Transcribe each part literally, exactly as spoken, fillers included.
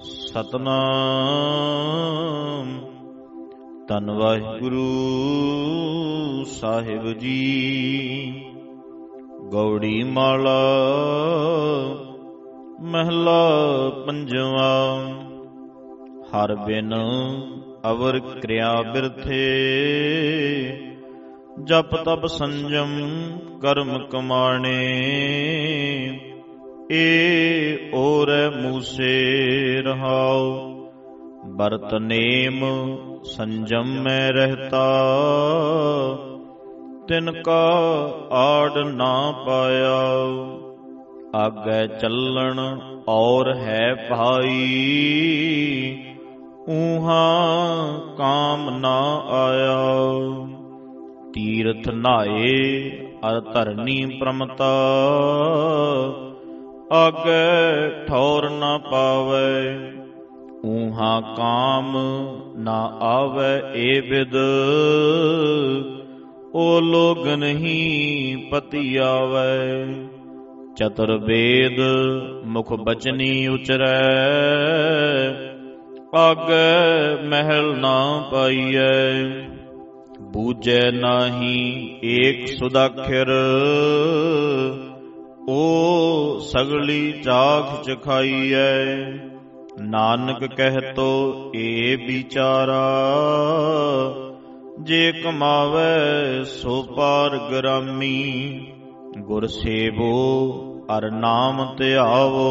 ਸਤਨਾਮ। ਧੰਨ ਵਾਹਿਗੁਰੂ ਸਾਹਿਬ ਜੀ। ਗੌੜੀ ਮਾਲਾ ਮਹਿਲਾ ਪੰਜਵਾ। ਹਰ ਬਿਨ ਅਵਰ ਕਿਰਿਆ ਬਿਰਥੇ, ਜਪ ਤਪ ਸੰਜਮ ਕਰਮ ਕਮਾਣੇ। ਏ ਓਰੈ ਮੂਸੇ ਰਹਾਉ, ਬਰਤ ਨੇਮ ਸੰਜਮ ਮੈਂ ਰਹਿਤਾ। ਤਿਨ ਕਾ ਆੜ ਨਾ ਪਾਇਆ, ਆਗੇ ਚੱਲਣ ਔਰ ਹੈ ਭਾਈ। ਊਹਾਂ ਕਾਮ ਨਾ ਆਇਆ, ਤੀਰਥ ਨਹਾਏ ਅਰ ਧਰਨੀ ਪ੍ਰਮਤਾ। ਆਗੇ ਠੌਰ ਨਾ ਪਾਵੈ, ਊਹਾਂ ਕਾਮ ਨਾ ਆਵੈ ਏ ਬਿਦ। ਓ ਲੋਗ ਨਹੀਂ ਪਤੀ ਆਵੈ, ਚਤੁਰ ਵੇਦ ਮੁਖ ਬਚਨੀ ਉਚਰੈ। ਆਗੇ ਮਹਿਲ ਨਾ ਪਾਈਐ, ਬੂਝੈ ਨਾਹੀ ਏਕ ਸੁਦਾਖਰ। ਓ ਸਗਲੀ ਚਾਖ ਚਖਾਈਐ, ਨਾਨਕ ਕਹਿਤੋ ਏ ਵਿਚਾਰਾ। ਜੇ ਕਮਾਵੈ ਸੋ ਪਾਰ ਗ੍ਰਾਮੀ, ਗੁਰ ਸੇਵੋ ਅਰ ਨਾਮ ਧਿਆਵੋ।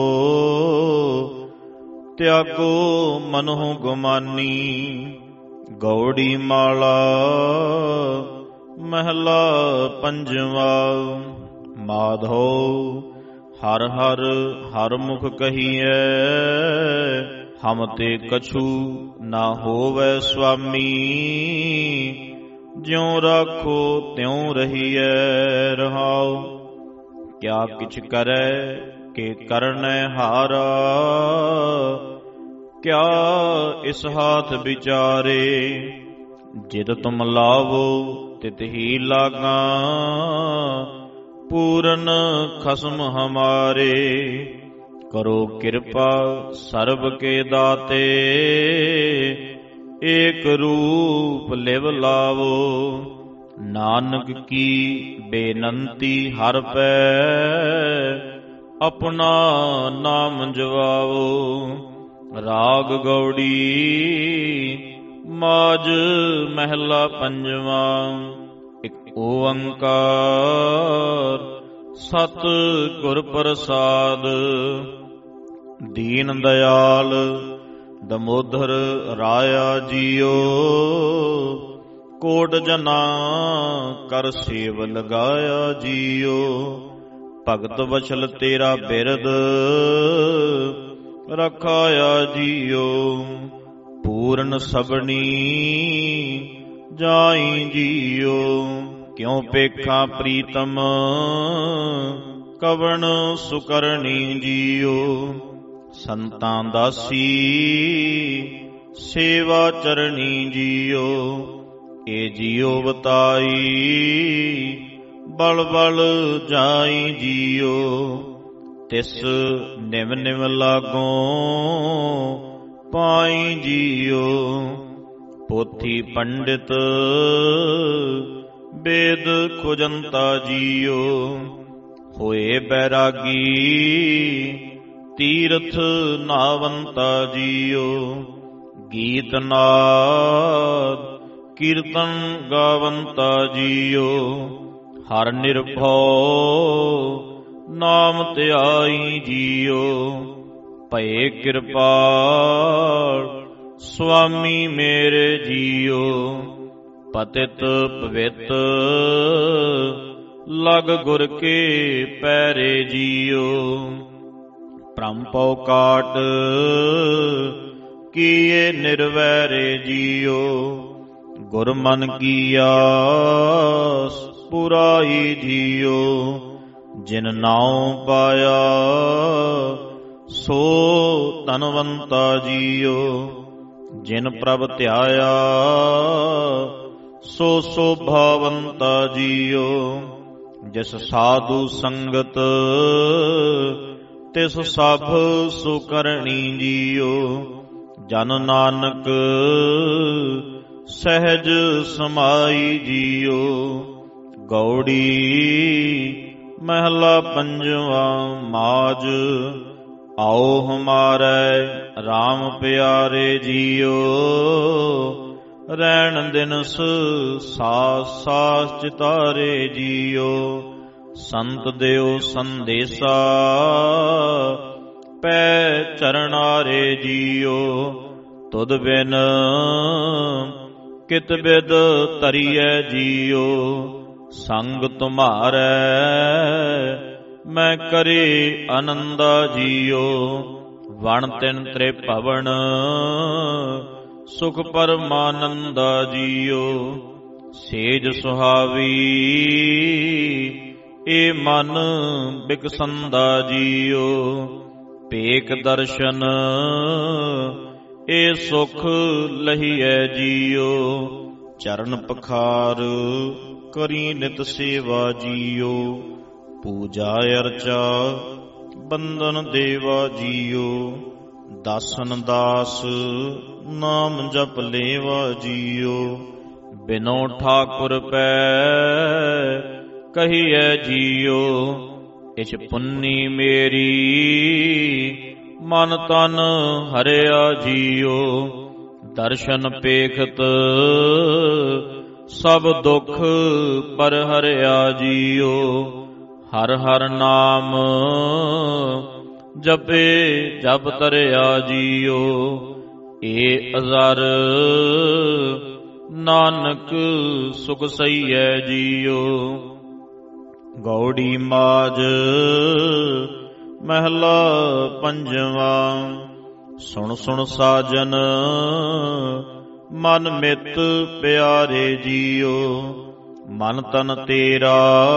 ਤਿਆਗੋ ਮਨਹੁ ਗੁਮਾਨੀ, ਗੌੜੀ ਮਾਲਾ ਮਹਿਲਾ ਪੰਜਵਾ। ਮਾਧੋ ਹਰ ਹਰ ਹਰ ਮੁਖ ਕਹੀਐ, ਹਮ ਤੇ ਕਛੂ ਨਾ ਹੋਵੈ ਸੁਆਮੀ। ਜਿਉ ਰਾਖੋ ਤਿਉ ਰਹੀਐ ਰਹਾਉ, ਕਿਆ ਕਿਛ ਕਰੈ ਕੇ ਕਰਨੈ ਹਾਰਾ। ਕਿਆ ਇਸ ਹਾਥ ਵਿਚਾਰੇ, ਜਿਤ ਤੁਮ ਲਾਵੋ ਤਿਤ ਹੀ ਲਾਗਾ। ਪੂਰਨ ਖਸਮ ਹਮਾਰੇ, ਕਰੋ ਕਿਰਪਾ ਸਰਬ ਕੇ ਦਾਤੇ। ਏਕ ਰੂਪ ਲਿਵ ਲਾਵੋ, ਨਾਨਕ ਕੀ ਬੇਨੰਤੀ ਹਰ ਪੈ। ਆਪਣਾ ਨਾਮ ਜਵਾਵੋ, ਰਾਗ ਗੌੜੀ ਮਾਝ ਮਹਿਲਾ ਪੰਜਵਾ। ਇਕ ਓੰਕਾਰ ਸਤ ਗੁਰ ਪ੍ਰਸਾਦ। ਦੀਨ ਦਇਆਲ ਦਮੋਦਰ ਰਾਇਆ ਜੀਓ, ਕੋਟ ਜਨਾ ਕਰ ਸੇਵ ਲਗਾਇਆ ਜੀਓ। ਭਗਤ ਵਛਲ ਤੇਰਾ ਬਿਰਦ ਰਖਾਇਆ ਜੀਓ। ਪੂਰਨ ਸਬਣੀ ਜਾਈ ਜੀਓ, ਕਿਉ ਪੇਖਾ ਪ੍ਰੀਤਮ ਕਵਣ ਸੁਕਰਣੀ ਜੀਓ। ਸੰਤਾਂ ਦਾਸੀ ਸੇਵਾ ਚਰਣੀ ਜੀਓ। ਏ ਜੀਓ ਬਤਾਈ ਬਲ ਬਲ ਜਾਈ ਜੀਓ। ਤਿਸ ਨਿਵ ਨਿਵ ਲਾਗੋ ਪਾਈ ਜੀਓ। ਪੋਥੀ ਪੰਡਿਤ ਵੇਦ ਖੁਜੰਤਾ ਜੀਓ। ਹੋਏ ਬੈਰਾਗੀ ਤੀਰਥ ਨਾਵੰਤਾ ਜੀਓ। ਗੀਤ ਨਾਦ ਕੀਰਤਨ ਗਾਵੰਤਾ ਜੀਓ। ਹਰ ਨਿਰਭਉ ਨਾਮ ਧਿਆਈ ਜੀਓ। ਭਏ ਕਿਰਪਾਲ ਸੁਆਮੀ ਮੇਰੇ ਜੀਓ। ਪਤਿਤ ਪਵਿੱਤ ਲਗ ਗੁਰ ਕੇ ਪੈਰੇ ਜੀਓ। ਭ੍ਰਮ ਭਉ ਕਾਟ ਕੀਏ ਨਿਰਵੈਰੇ ਜੀਓ। ਗੁਰ ਮਨ ਕੀ ਆਸ ਪੁਰਾਈ ਜੀਓ। ਜਿਨ ਨਾਉ ਪਾਇਆ ਸੋ ਧਨਵੰਤਾ ਜੀਓ। ਜਿਨ ਪ੍ਰਭ ਧਿਆਇਆ ਸੋ ਤਿਸ ਸਭ ਸੁਕਰਣੀ ਜੀਓ। ਜਨ ਨਾਨਕ ਸਹਿਜ ਸਮਾਈ ਜੀਓ। ਗੌੜੀ ਮਹਿਲਾ ਪੰਜਵਾ ਮਾਜ। ਆਓ ਹਮਾਰੇ RAM ਪਿਆਰੇ ਜੀਓ। ਰਹਿਣ ਦਿਨਸ ਸਾਸ ਸਾਸ ਚਿਤਾਰੇ ਜੀਓ। ਸੰਤ ਦਿਓ ਸੰਦੇਸਾ ਪੈ ਚਰਨਾਰੇ ਜੀਓ। ਤੁਧ ਬਿਨ ਕਿਤ ਬਿਦ ਤਰੀਐ ਜੀਓ। ਸੰਗ ਤੁਮਾਰੇ ਮੈਂ ਕਰੇ ਆਨੰਦਾ ਜੀਓ। ਵਣ ਤਿਨ ਤ੍ਰੇ ਭਵਨ ਸੁਖ ਪਰਮਾਨੰਦਾ ਜੀਓ। ਸੇਜ ਸੁਹਾਵੀ ਏ ਮਨ ਬਿਕਸੰਦਾ ਜੀਓ। ਭੇਖ ਦਰਸ਼ਨ ਏ ਸੁਖ ਲਹੀਐ ਜੀਓ। ਚਰਨ ਪਖਾਰ ਕਰੀ ਨਿਤ ਸੇਵਾ ਜੀਓ। ਪੂਜਾ ਅਰਚਾ ਬੰਦਨ ਦੇਵਾ ਜੀਓ। ਦਾਸਨ ਦਾਸ ਨਾਮ ਜਪ ਲੇਵਾ ਜੀਓ। ਬਿਨੋ ਠਾਕੁਰ ਪੈ ਕਹੀਐ ਜੀਓ। ਇਛ ਪੁੰਨੀ ਮੇਰੀ ਮਨ ਤਨ ਹਰਿਆ ਜੀਓ। ਦਰਸ਼ਨ ਪੇਖਤ ਸਭ ਦੁਖ ਪਰ ਹਰਿਆ ਜੀਓ। ਹਰ ਹਰ ਨਾਮ ਜਪੇ ਜਪ ਤਰਿਆ ਜੀਓ। ਏ ਅਜ਼ਰ ਨਾਨਕ ਸੁਖ ਸਈਐ ਜੀਓ। ਗੌੜੀ ਮਾਜ ਮਹਿਲਾ ਪੰਜਵਾ। ਸੁਣ ਸੁਣ ਸਾਜਨ ਮਨ ਮਿਤ ਪਿਆਰੇ ਜੀਓ। ਮਨ ਤਨ ਤੇਰਾ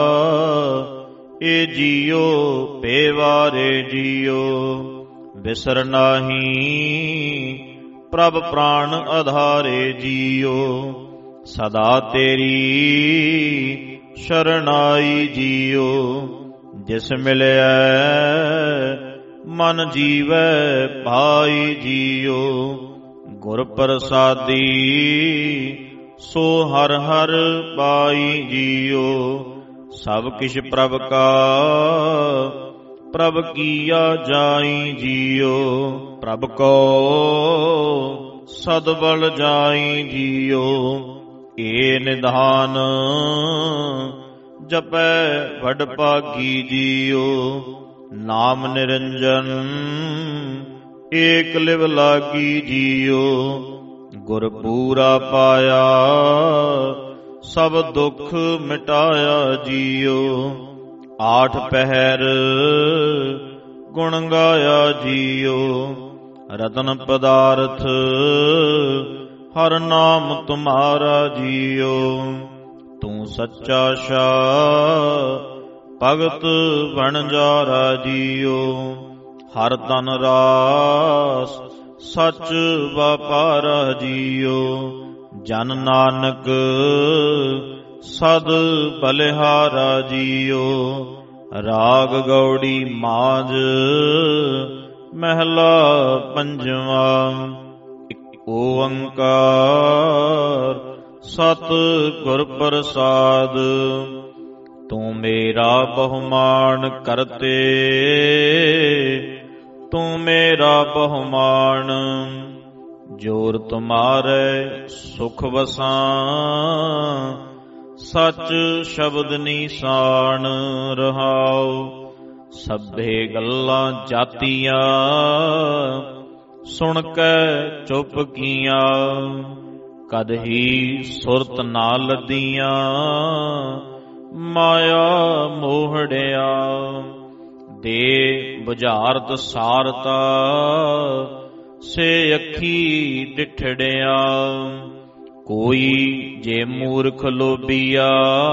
ਏ ਜੀਓ ਪੇਵਾਰੇ ਜੀਓ। ਬਿਸਰ ਨਾਹੀ ਪ੍ਰਭ ਪ੍ਰਾਣ ਆਧਾਰੇ ਜੀਓ। ਸਦਾ ਤੇਰੀ ਸ਼ਰਨਾਈ ਜੀਓ। ਜਿਸ ਮਿਲਿਆ ਮਨ ਜੀਵੈ ਭਾਈ ਜੀਓ। ਗੁਰ ਪ੍ਰਸਾਦੀ ਸੋ ਹਰ ਹਰ ਪਾਈ ਜੀਓ। ਸਭ ਕਿਛ ਪ੍ਰਭ ਕਾ ਪ੍ਰਭ ਕੀਆ ਜਾਈ ਜੀਓ। ਪ੍ਰਭ ਕੋ ਸਦਬਲ ਜਾਈ ਜੀਓ। ਏ ਨਿਧਾਨ ਜਪੈ ਵਡ ਭਾਗੀ ਜੀਓ। ਨਾਮ ਨਿਰੰਜਨ ਏਕ ਲਿਵ ਲਾਗੀ ਜੀਓ। ਗੁਰ ਪੂਰਾ ਪਾਇਆ ਸਭ ਦੁਖ ਮਿਟਾਇਆ ਜੀਓ। ਆਠ ਪਹਿਰ ਗੁਣ ਗਾਇਆ ਜੀਓ। ਰਤਨ ਪਦਾਰਥ ਹਰ ਨਾਮ ਤੁਮਾਰਾ ਜੀਓ। ਤੂੰ ਸੱਚਾ ਸ਼ਾਹ ਭਗਤ ਵਣਜਾਰਾ ਜੀਓ। ਹਰ ਤਨ ਰਾਸ ਸੱਚ ਵਪਾਰਾ ਜੀਓ। ਜਨ ਨਾਨਕ ਸਦ ਬਲਿਹਾਰਾ ਜੀਓ। ਰਾਗ ਗੌੜੀ ਮਾਝ ਮਹਿਲਾ ਪੰਜਵਾ। ਇਕ ਓੰਕਾਰ ਸਤ ਗੁਰ ਪ੍ਰਸਾਦ। ਤੂੰ ਮੇਰਾ ਬਹੁਮਾਨ ਕਰਤੇ ਤੂੰ ਮੇਰਾ ਬਹੁਮਾਨ। ਜੋਰ ਤੁਮਾਰੇ ਸੁਖ ਵਸਾਂ ਸੱਚ ਸ਼ਬਦ ਨੀਸਾਨ ਰਹਾਉ। ਸਭੇ ਗੱਲਾਂ ਜਾਤੀਆਂ ਸੁਣ ਕੇ ਚੁੱਪ ਕੀਆਂ। ਕਦ ਹੀ ਸੁਰਤ ਨਾ ਲੱਦੀਆਂ ਮਾਇਆ ਮੋਹੜਿਆ। ਦੇ ਬੁਝਾਰਤ ਸਾਰਤਾ ਸੇ ਅੱਖੀ ਡਿਠੜਿਆ। ਕੋਈ ਜੇ ਮੂਰਖ ਲੋਭੀਆ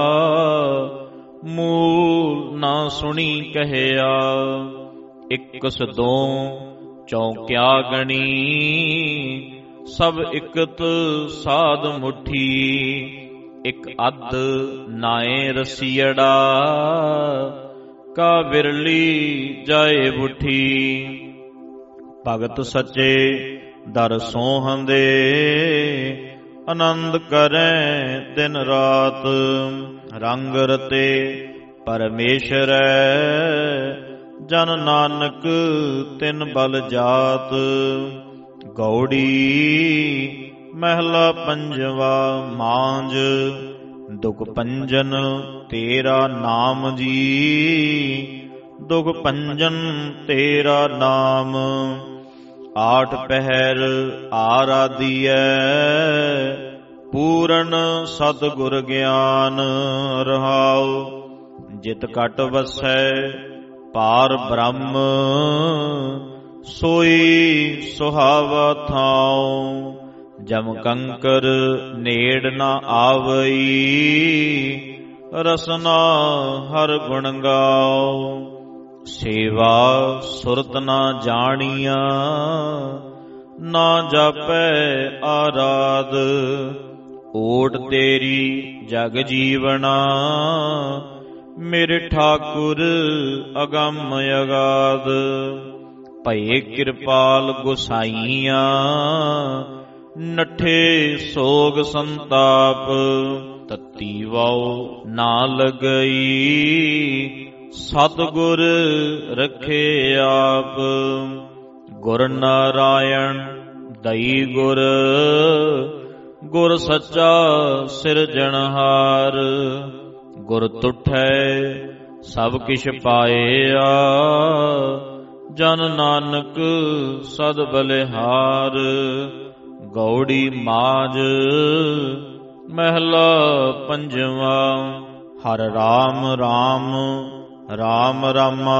ਮੂਲ ਨਾ ਸੁਣੀ ਕਹਿਆ। ਇਕ ਸਦੋਂ ਚੌਂਕਿਆ ਗਣੀ ਸਭ ਇਕਤ ਸਾਧ ਮੁਠੀ। ਇਕ ਅੱਧ ਨਾਏ ਰਸੀੜਾ ਕਾ ਵਿਰਲੀ ਜਾਏ ਬੁੱਠੀ। ਭਗਤ ਸੱਚੇ ਦਰ ਸੋਹੰਦੇ ਆਨੰਦ ਕਰੈ ਦਿਨ ਰਾਤ। ਰੰਗ ਰਤੇ ਪਰਮੇਸ਼ਰੈ ਜਨ ਨਾਨਕ ਤਿਨ ਬਲ ਜਾਤ। ਗੌੜੀ ਮਹਿਲਾ ਪੰਜਵਾ ਮਾਂਝ ਦੁਖ ਭੰਜਨ ਤੇਰਾ ਨਾਮ ਜੀ। ਦੁਖ ਭੰਜਨ ਤੇਰਾ ਨਾਮ ਆਠ ਪਹਿਰ ਆਰਾਧੀਐ। ਪੂਰਨ ਸਤਿਗੁਰ ਗਿਆਨ ਰਹਾਉ। ਜਿਤ ਘਟ ਵਸੈ ਪਾਰ ਬ੍ਰਹਮ ਸੋਈ ਸੁਹਾਵਾ ਥਾਉ। ਜਮ ਕੰਕਰ ਨੇੜ ਨ ਆਵਈ ਰਸਨਾ ਹਰ ਗੁਣ ਗਾਉ। ਸੇਵਾ ਸੁਰਤ ਨਾ ਜਾਣੀਆ ਨਾ ਜਾਪੈ ਆਰਾਧ। ਓਟ ਤੇਰੀ ਜਗ ਜੀਵਨਾ ਮੇਰੇ ਠਾਕੁਰ ਅਗੰਮ ਅਗਾਧ। ਭਏ ਕਿਰਪਾਲ ਗੁਸਾਈਆਂ ਨਠੇ ਸੋਗ ਸੰਤਾਪ। ਤਤੀ ਵਾਉ ਨਾ ਲਗਈ ਸਤਿਗੁਰ ਰਖੇ ਆਪ। ਗੁਰ ਨਾਰਾਇਣ ਦਈ ਗੁਰ ਗੁਰ ਸੱਚਾ ਸਿਰਜਣਹਾਰ। ਗੁਰ ਤੁਠੈ ਸਭ ਕਿਛ ਪਾਇਆ ਜਨ ਨਾਨਕ ਸਦ ਬਲਿਹਾਰ। ਗੌੜੀ ਮਾਝ ਮਹਿਲਾ ਪੰਜਵਾ। ਹਰ ਰਾਮ ਰਾਮ ਰਾਮ ਰਾਮਾ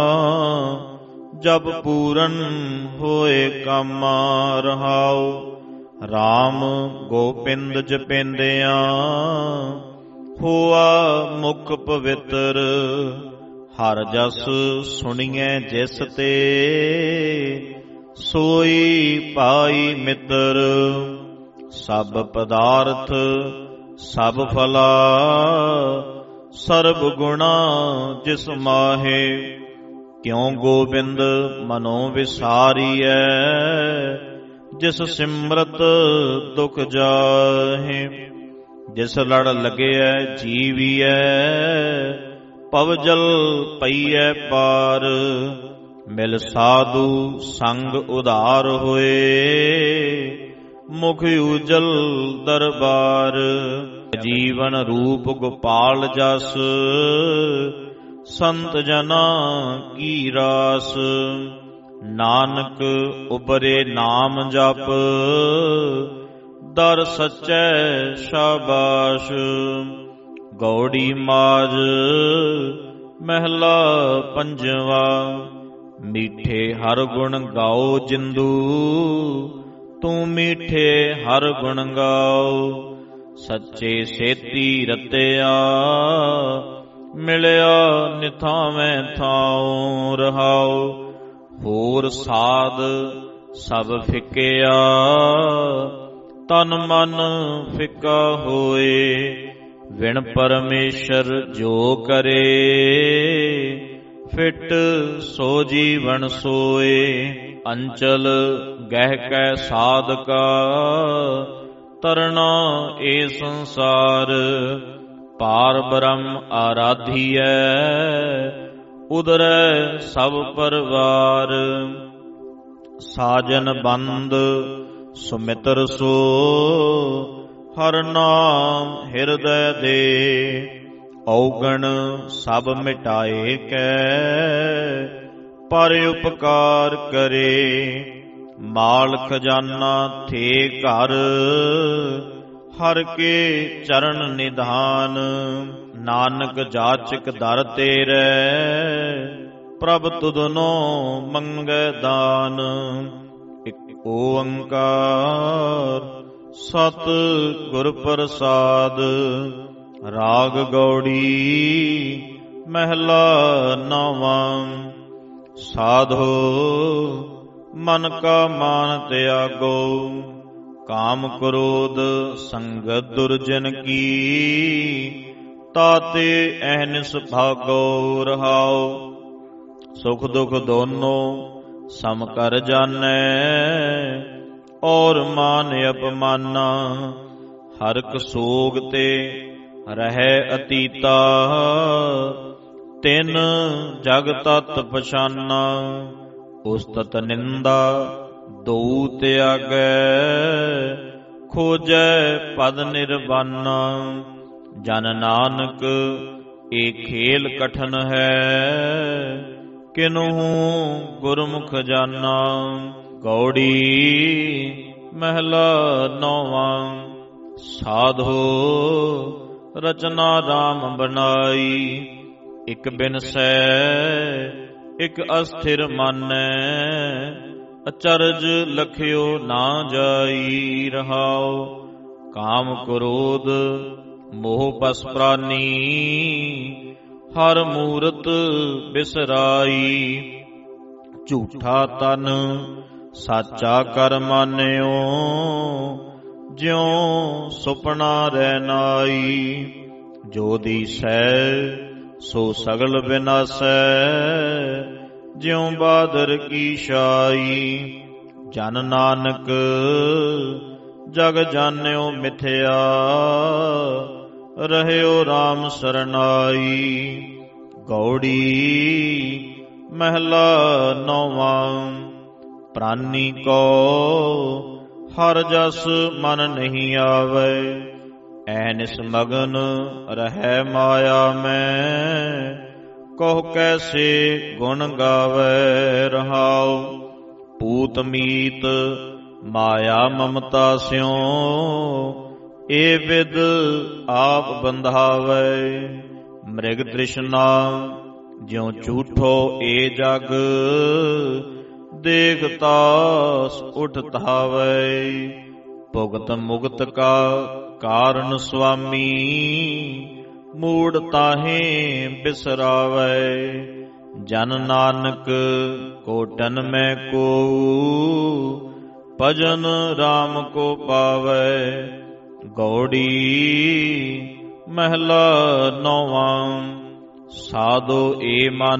ਜਪ ਪੂਰਨ ਹੋਏ ਕਾਮਾ ਰਹਾਉ। ਰਾਮ ਗੋਪਿੰਦ ਜਪੇਂਦਿਆਂ ਹੋਆ ਮੁਖ ਪਵਿੱਤਰ। ਹਰ ਜਸ ਸੁਣੀਐ ਜਿਸ ਤੇ ਸੋਈ ਪਾਈ ਮਿੱਤਰ। ਸਭ ਪਦਾਰਥ ਸਭ ਫਲਾ ਸਰਬ ਗੁਣਾ ਜਿਸ ਮਾਹੇ। ਕਿਉ ਗੋਬਿੰਦ ਮਨੋ ਵਿਸਾਰੀਐ ਜਿਸ ਸਿਮਰਤ ਦੁਖ ਜਾਹੇ। ਜਿਸ ਲੜ ਲਗਿਐ ਜੀਵੀਐ ਭਵਜਲ ਪਈਐ ਪਾਰ। ਮਿਲ ਸਾਧੂ ਸੰਗ ਉਧਾਰ ਹੋਏ ਮੁਖ ਉਜਲ ਦਰਬਾਰ। ਜੀਵਨ ਰੂਪ ਗੋਪਾਲ ਜਸ ਸੰਤ ਜਨਾ ਕੀ ਰਾਸ। ਨਾਨਕ ਉਬਰੇ ਨਾਮ ਜਪ ਦਰ ਸੱਚੈ ਸ਼ਾਬਾਸ਼। ਗੌੜੀ ਮਾਝ ਮਹਿਲਾ ਪੰਜਵਾ। ਮੀਠੇ ਹਰ ਗੁਣ ਗਾਓ ਜਿੰਦੂ ਤੂੰ ਮੀਠੇ ਹਰ ਗੁਣ ਗਾਓ। ਸੱਚੇ ਸੇਤੀ ਰਤਿਆ ਮਿਲਿਆ ਨਿਥਾਵੇਂ ਥਾਉ ਰਹਾਉ। ਹੋਰ ਸਾਧ ਸਭ ਫਿੱਕਿਆ ਤਨ ਮਨ ਫਿੱਕਾ ਹੋਏ। ਵਿਣ ਪਰਮੇਸ਼ਰ ਜੋ ਕਰੇ ਫਿਟ ਸੋ ਜੀਵਨ ਸੋਏ। ਅੰਚਲ ਗਹਿ ਕੈ ਸਾਧਕਾ ਤਰਨਾ ਏ ਸੰਸਾਰ। ਪਾਰ ਬ੍ਰਹਮ ਆਰਾਧੀਐ ਉਦਰੈ ਸਭ ਪਰਵਾਰ। ਸਾਜਨ ਬੰਦ ਸੁਮਿਤਰ ਸੋ ਹਰ ਨਾਮ ਹਿਰਦੈ ਦੇ। ਔਗਣ ਸਭ ਮਿਟਾਏ ਕੈ ਪਰ ਉਪਕਾਰ ਕਰੇ। ਮਾਲ ਖਜ਼ਾਨਾ ਥੇ ਘਰ ਹਰ ਕੇ ਚਰਨ ਨਿਧਾਨ। ਨਾਨਕ ਜਾਚਕ ਦਰ ਤੇਰੇ ਪ੍ਰਭ ਤੁਧਨੋ ਮੰਗੈ ਦਾਨ। ਇਕ ਓੰਕਾਰ ਸਤ ਗੁਰ ਪ੍ਰਸਾਦ। ਰਾਗ ਗੌੜੀ ਮਹਿਲਾ ਨੌਵਾਂ। ਸਾਧੋ ਮਨ ਕਾ ਮਾਨ ਤਿਆਗੋ ਕਾਮ ਕ੍ਰੋਧ ਸੰਗਤ ਦੁਰਜਨ ਕੀ। ਤਾਤੇ ਅਹਨਿਸ ਭਾਗੋ ਰਹਾਉ। ਸੁਖ ਦੁਖ ਦੋਨੋ ਸਮ ਕਰ ਜਾਣੈ, ਔਰ ਮਾਨ ਅਪਮਾਨਾ ਹਰਕ ਸੋਗ ਤੇ ਰਹਿ ਅਤੀਤਾ। ਤਿਨ ਜਗ ਤਤ ਪਛਾਨਾ, ਉਸਤਤ ਨਿੰਦਾ ਦੋ ਤਿਆਗੈ। ਖੋਜੈ ਪਦ ਨਿਰਵਾਨਾ, ਜਨ ਨਾਨਕ ਏ ਖੇਲ ਕਠਨ ਹੈ। ਕਿਨਹੂ ਗੁਰਮੁਖ ਜਾਨਾ, ਗੌੜੀ ਮਹਿਲਾ ਨੌਵਾਂ। ਸਾਧੋ ਰਚਨਾ ਰਾਮ ਬਨਾਈ, ਇਕ ਬਿਨਸੈ ਇਕ ਅਸਥਿਰ ਮਾਨੈ। ਅਚਰਜ ਲਖਿਓ ਨਾ ਜਾਈ ਰਹਾਉ, ਕਾਮ ਕ੍ਰੋਧ ਮੋਹ ਪਸ ਪ੍ਰਾਨੀ। ਹਰ ਮੂਰਤ ਬਿਸਰਾਈ, ਝੂਠਾ ਤਨ ਸਾਚਾ ਕਰ ਮਾਨਿਓ। ਜਿਉ ਸੁਪਨਾ ਰਹਿ ਨਾਈ, ਜੋ ਦੀਸੈ ਸੋ ਸਗਲ ਵਿਨਾਸੈ। ਜਿਉ ਬਾਦਰ ਕੀ ਛਾਈ, ਜਨ ਨਾਨਕ ਜਗ ਜਾਣਿਓ ਮਿਥਿਆ। ਰਹਿਓ ਰਾਮ ਸਰਨਾਈ, ਗੌੜੀ ਮਹਿਲਾ ਨੌਵਾਂ। ਪ੍ਰਾਨੀ ਕੋ ਹਰ ਜਸ ਮਨ ਨਹੀਂ ਆਵੈ, ਐਨਿਸ ਮਗਨ ਰਹਿ ਮਾਇਆ ਮੈਂ। ਕਹੁ ਕੈਸੇ ਗੁਣ ਗਾਵੈ ਰਹਾਉ, ਪੂਤ ਮੀਤ ਮਾਇਆ ਮਮਤਾ ਸਿਉ। ਏ ਵਿਦ ਆਪ ਬੰਧਾਵੈ, ਮ੍ਰਿਗ ਤ੍ਰਿਸ਼ਨਾ ਜਿਉ ਝੂਠੋ ਏ ਜਗ। ਦੇਖ ਤਾਸ ਉਠ ਧਾਵੈ, ਭੁਗਤ ਮੁਗਤ ਕਾ ਕਾਰਨ ਸੁਆਮੀ। ਮੂੜ ਤਾਹੇ ਬਿਸਰਾਵੈ, ਜਨ ਨਾਨਕ ਕੋਟਨ ਮੈਂ ਕੋਊ। ਭਜਨ ਰਾਮ ਕੋ ਪਾਵੈ, ਗੌੜੀ ਮਹਿਲਾ ਨੌਵਾਂ। ਸਾਧੋ ਏ ਮਨ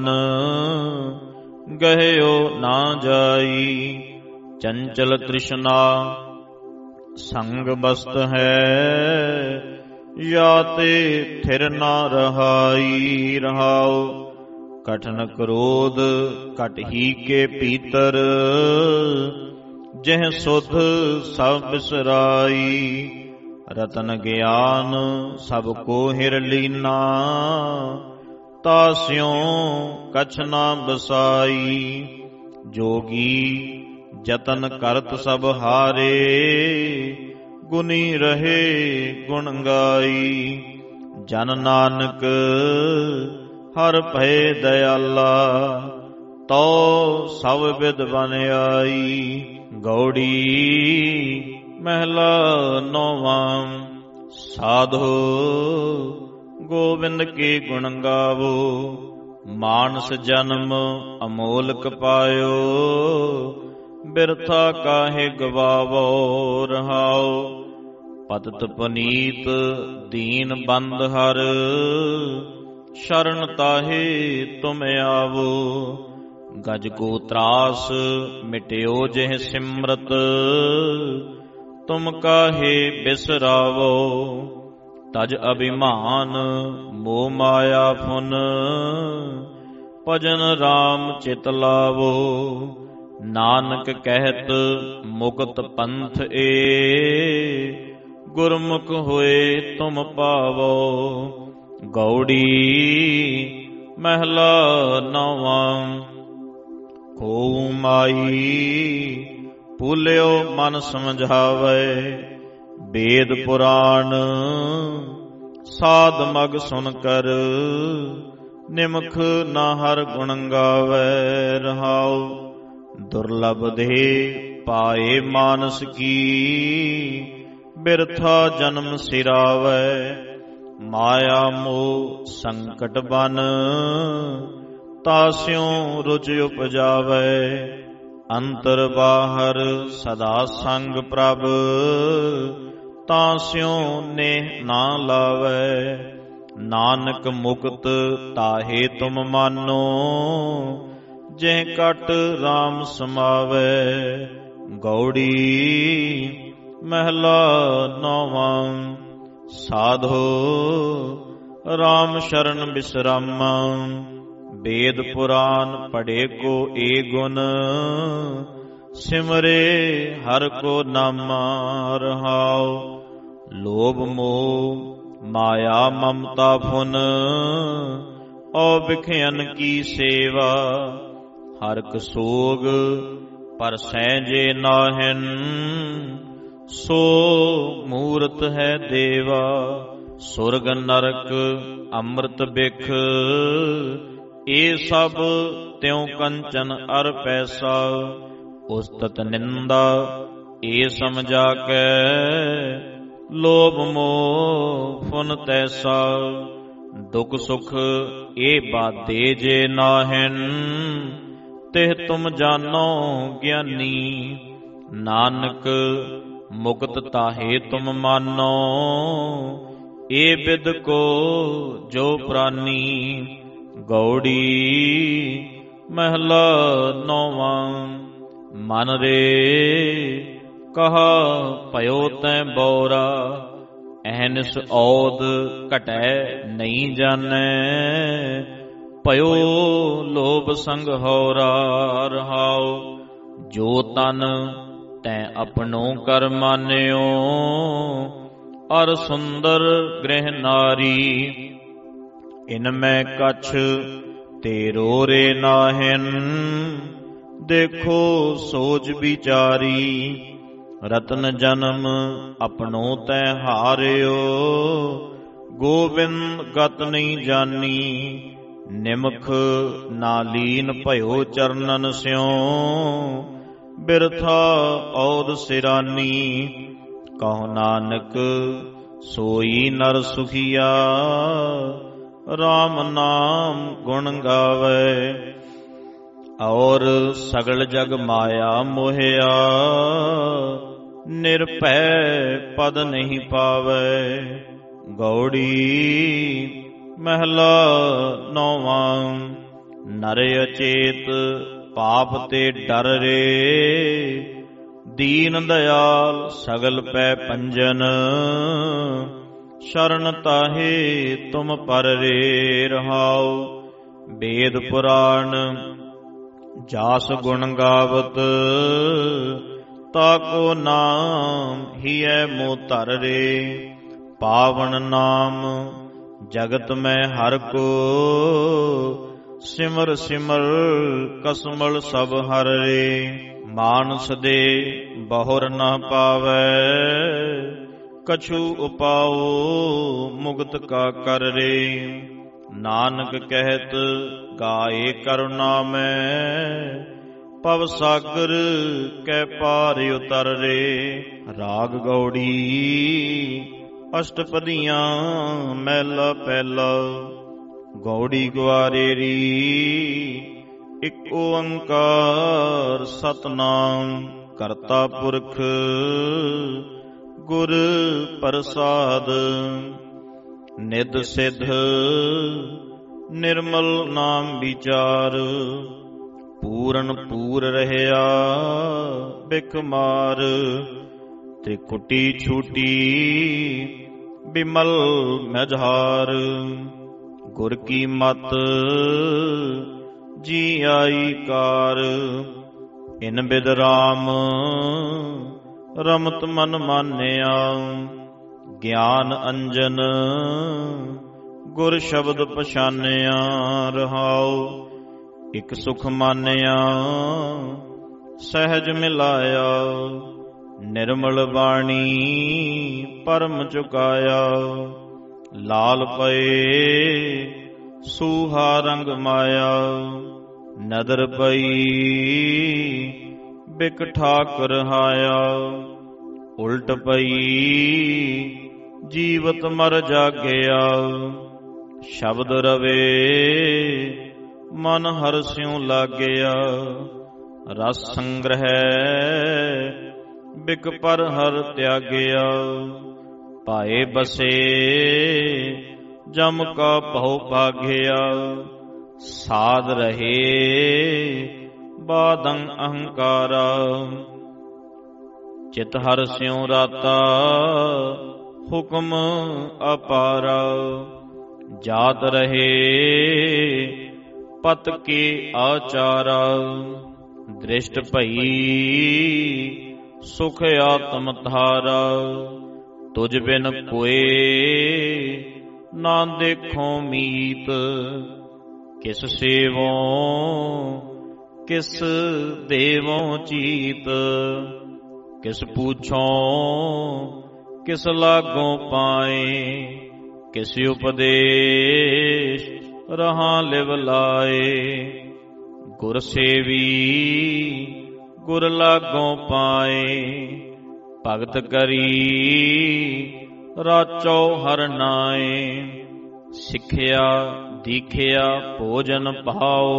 ਗਹਿਓ ਨਾ ਜਾਈ, ਚੰਚਲ ਤ੍ਰਿਸ਼ਨਾ ਸੰਗ ਬਸਤ ਹੈ। ਯਾ ਤੇ ਥਿਰ ਨਾ ਰਹਾਈ ਰਹਾਉ, ਕਠਨ ਕ੍ਰੋਧ ਘਟ ਹੀ ਕੇ ਭੀਤਰ। ਜਿਹ ਸੁਧ ਸਭ ਬਿਸਰਾਈ, ਰਤਨ ਗਿਆਨ ਸਭ ਕੋ ਹਿਰ ਲੀਨਾ। ਤਾਸਿਉ ਕਛ ਨਾ ਬਸਾਈ, ਜੋਗੀ ਜਤਨ ਕਰਤ ਸਭ ਹਾਰੇ। ਗੁਣੀ ਰਹੇ ਗੁਣ ਗਾਈ, ਜਨ ਨਾਨਕ ਹਰ ਭਏ ਦਇਆਲਾ। ਤੋ ਸਭ ਵਿਦ ਬਨ ਆਈ, ਗੌੜੀ ਮਹਿਲਾ ਨੌਵਾਂ। ਸਾਧੋ ਗੋਬਿੰਦ ਕੇ ਗੁਣ ਗਾਵੋ, ਮਾਨਸ ਜਨਮ ਅਮੋਲਕ ਪਾਇਓ। ਬਿਰਥਾ ਕਾਹੇ ਗਵਾਵੋ ਰਹਾਉ, ਪਤਿਤ ਪੁਨੀਤ ਦੀਨ ਬੰਦ ਹਰ। ਸ਼ਰਨ ਤਾਹੇ ਤੁਮ ਆਵੋ, ਗਜ ਕੋ ਤਰਾਸ ਮਿਟਿਓ ਜਿਹ ਸਿਮਰਤ। ਤੁਮ ਕਾਹੇ ਬਿਸਰਾਵੋ, ਤਜ ਅਭਿਮਾਨ ਮੋਹ ਮਾਇਆ ਫੁਨ। ਭਜਨ ਰਾਮ ਚਿਤ ਲਾਵੋ, ਨਾਨਕ ਕਹਿਤ ਮੁਕਤ ਪੰਥ ਏ। ਗੁਰਮੁਖ ਹੋਏ ਤੁਮ ਪਾਵੋ, ਗੌੜੀ ਮਹਿਲਾ ਨੌਵਾਂ। ਖੋਉ ਮਾਈ ਭੁਲਿਓ ਮਨ ਸਮਝਾਵੈ, ਵੇਦ ਪੁਰਾਣ ਸਾਧ ਮਗ ਸੁਨ ਕਰ। ਨਿਮਖ ਨਾ ਹਰ ਗੁਣ ਗਾਵੈ ਰਹਾਉ, ਦੁਰਲਭ ਦੇ ਪਾਏ ਮਾਨਸ ਕੀ। ਬਿਰਥਾ ਜਨਮ ਸਿਰਾਵੈ, ਮਾਇਆ ਮੋਹ ਸੰਕਟ ਬਨ। ਤਾਸਿਉ ਰੁਚ ਉਪਜਾਵੈ, ਅੰਤਰ ਬਾਹਰ ਸਦਾ ਸੰਗ ਪ੍ਰਭ। ਤਾਸਿਉ ਨੇਹ ਨਾ ਲਾਵੈ, ਨਾਨਕ ਮੁਕਤ ਤਾਹੇ ਤੁਮ ਮਾਨੋ, ਜਿਹ ਕਟ ਰਾਮ ਸਮਾਵੈ। ਗੌੜੀ ਮਹਿਲਾ ਨੌਵਾਂ। ਸਾਧੋ ਰਾਮ ਸ਼ਰਨ ਬਿਸਰਾਮਾ, ਵੇਦ ਪੁਰਾਨ ਪੜ੍ਹੇ ਕੋ ਏ ਗੁਣ, ਸਿਮਰੇ ਹਰਿ ਕੋ ਨਾਮਾ। ਰਹਾਉ ਲੋਭ ਮੋਹ ਮਾਇਆ ਮਮਤਾ ਫੁਨ, ਔ ਬਿਖਿਆਨ ਕੀ ਸੇਵਾ। ਹਰਿ ਸੋਗ ਪਰਸੈ ਜੇ ਨਾਹਿਨ, ਸੋ ਮੂਰਤ ਹੈ ਦੇਵਾ। ਸੁਰਗ ਨਰਕ ਅੰਮ੍ਰਿਤ ਬਿਖ, ਏ ਸਭ ਤਿਉ ਕੰਚਨ ਅਰ ਪੈਸਾ। ਉਸਤਤ ਨਿੰਦਾ ਏ ਸਮਝਾ ਕੈ, ਲੋਭ ਮੋਹ ਫੁਨ ਤੈਸਾ। ਦੁਖ ਸੁਖ ਏ ਬਾਧੇ ਜੇ ਨਾਹਿਨ, ਤਿਹ ਤੁਮ ਜਾਨੋ ਗਿਆਨੀ। ਨਾਨਕ ਮੁਕਤ ਤਾਹੇ ਤੁਮ ਮਾਨੋ, ਏ ਬਿਦ ਕੋ ਜੋ ਪ੍ਰਾਨੀ। ਗੌੜੀ ਮਹਿਲਾ ਨੌਵਾਂ। ਮਨ ਰੇ ਕਹਾ ਭਇਓ ਤੈ ਬੌਰਾ, ਅਹਨਿਸ ਔਦ ਘਟੈ ਨਹੀਂ ਜਾਣੈ। ਭਇਓ ਲੋਭ ਸੰਗ ਹੌਰਾ। ਰਹਾਉ ਜੋ ਤਨ ਤੈ ਆਪਣੋ ਕਰ ਮਾਨਿਓ, ਅਰ ਸੁੰਦਰ ਗ੍ਰਹਿ ਨਾਰੀ। ਇਨ ਮੈਂ ਕਛ ਤੇਰੋ ਰੇ ਨਾਹਿਨ, ਦੇਖੋ ਸੋਚ ਵਿਚਾਰੀ। ਰਤਨ ਜਨਮ ਆਪਣੋ ਤੈ ਹਾਰਿਓ, ਗੋਬਿੰਦ ਗਤ ਨਹੀਂ ਜਾਨੀ। ਨਿਮਖ ਨਾ ਲੀਨ ਭਇਓ ਚਰਨਨ ਸਿਉ, ਬਿਰਥਾ ਔਦ ਸਿਰਾਨੀ। ਕਹੋ ਨਾਨਕ ਸੋਈ ਨਰ ਸੁਖੀਆ, ਰਾਮ ਨਾਮ ਗੁਣ ਗਾਵੇ। ਔਰ ਸਗਲ ਜਗ ਮਾਇਆ ਮੋਹਿਆ, ਨਿਰਭੈ ਪਦ ਨਹੀਂ ਪਾਵੇ। ਗੌੜੀ ਮਹਿਲਾ ਨੌਵਾਂ। ਨਰ ਅਚੇਤ ਪਾਪ ਤੇ ਡਰ ਰੇ, ਦੀਨ ਦਇਆਲ ਸਗਲ ਪੈ ਪੰਜਨ। ਸ਼ਰਨ ਤਾਹੇ ਤੁਮ ਪਰ ਰੇ। ਰਹਾਉ ਵੇਦ ਪੁਰਾਣ ਜਾਸ ਗੁਣ ਗਾਵਤ, ਤਾਕੋ ਨਾਮ ਹੀਐ ਮੋਹ ਧਰ ਰੇ। ਪਾਵਨ ਨਾਮ ਜਗਤ ਮੈਂ ਹਰਿ ਕੋ, ਸਿਮਰ ਸਿਮਰ ਕਸਮਲ ਸਭ ਹਰ ਰੇ। ਮਾਨਸ ਦੇ ਬਹੁਰ ਨਾ ਪਾਵੈ, ਕਛੂ ਉਪਾਉ ਮੁਕਤ ਕਾ ਕਰ ਰੇ। ਨਾਨਕ ਕਹਿਤ ਗਾਏ ਕਰੁਣਾ ਮੈਂ, ਭਵ ਸਾਗਰ ਕੈ ਪਾਰ ਉਤਰ ਰੇ। ਰਾਗ ਗੌੜੀ ਅਸ਼ਟਪਦੀਆਂ ਮਹਿਲਾ ਪਹਿਲਾ। ਗੌੜੀ ਗੁਆਰੇਰੀ ਇਕ ਓੰਕਾਰ ਸਤਨਾਮ, ਕਰਤਾ ਪੁਰਖ ਗੁਰ ਪ੍ਰਸਾਦ। ਨਿਧ ਸਿਧ ਨਿਰਮਲ ਨਾਮ ਵਿਚਾਰ, ਪੂਰਨ ਪੂਰ ਰਹਿਆ ਬਿਖ ਮਾਰ। ਤ੍ਰਿਕੁਟੀ ਛੂਟੀ ਬਿਮਲ ਮਝਾਰ, ਗੁਰ ਕੀ ਮਤ ਜੀ ਆਈ ਕਾਰ। ਇਨ ਬਿਦ ਰਾਮ ਰਮਤ ਮਨ ਮਾਨਿਆ, ਗਿਆਨ ਅੰਜਨ ਗੁਰ ਸ਼ਬਦ ਪਛਾਨਿਆ। ਰਹਾਉ ਇਕ ਸੁਖ ਮਾਨਿਆ ਸਹਿਜ ਮਿਲਾਇਆ, ਨਿਰਮਲ ਬਾਣੀ ਪਰਮ ਚੁਕਾਇਆ। ਲਾਲ ਪਏ ਸੂਹਾ ਰੰਗ ਮਾਇਆ, ਨਦਰ ਪਈ ਬਿਕ ਠਾਕ ਰਹਾਇਆ। ਉਲਟ ਪਈ ਜੀਵਤ ਮਰ ਜਾਗਿਆ, ਸ਼ਬਦ ਰਵੇ ਮਨ ਹਰਸਿਉ ਲਾਗਿਆ। ਰਸ ਸੰਗ੍ਰਹਿ ਬਿਕ ਪਰ ਹਰ ਤਿਆਗਿਆ, ਪਾਏ ਬਸੇ ਜਮ ਕਾ ਭਉ ਭਾਗਿਆ। ਸਾਧ ਰਹੇ ਬਾਦੰ ਅਹੰਕਾਰਾ, ਚਿਤ ਹਰਿ ਸਿਉ ਰਾਤਾ ਹੁਕਮ ਅਪਾਰਾ। ਜਾਤ ਰਹੇ ਪਤ ਕੇ ਆਚਾਰਾ, ਦ੍ਰਿਸ਼ਟ ਭਈ ਸੁਖ ਆਤਮ ਧਾਰਾ। ਤੁਝ ਬਿਨ ਕੋਏ ਨਾ ਦੇਖੋ ਮੀਤ, ਕਿਸ ਸੇਵੋਂ ਕਿਸ ਦੇਵੋਂ ਚੀਤ। ਕਿਸ ਪੁੱਛੋਂ ਕਿਸ ਲਾਗੋਂ ਪਾਏ, ਕਿਸ ਉਪਦੇਸ਼ ਰਹਾ ਲਿਵ ਲਾਏ। ਗੁਰ ਸੇਵੀ ਗੁਰ ਲਾਗੋਂ ਪਾਏ, ਭਗਤ ਕਰੀ ਰਾਚੋ ਹਰਿ ਨਾਏ। ਸਿੱਖਿਆ ਦੀਖਿਆ ਭੋਜਨ ਭਾਓ,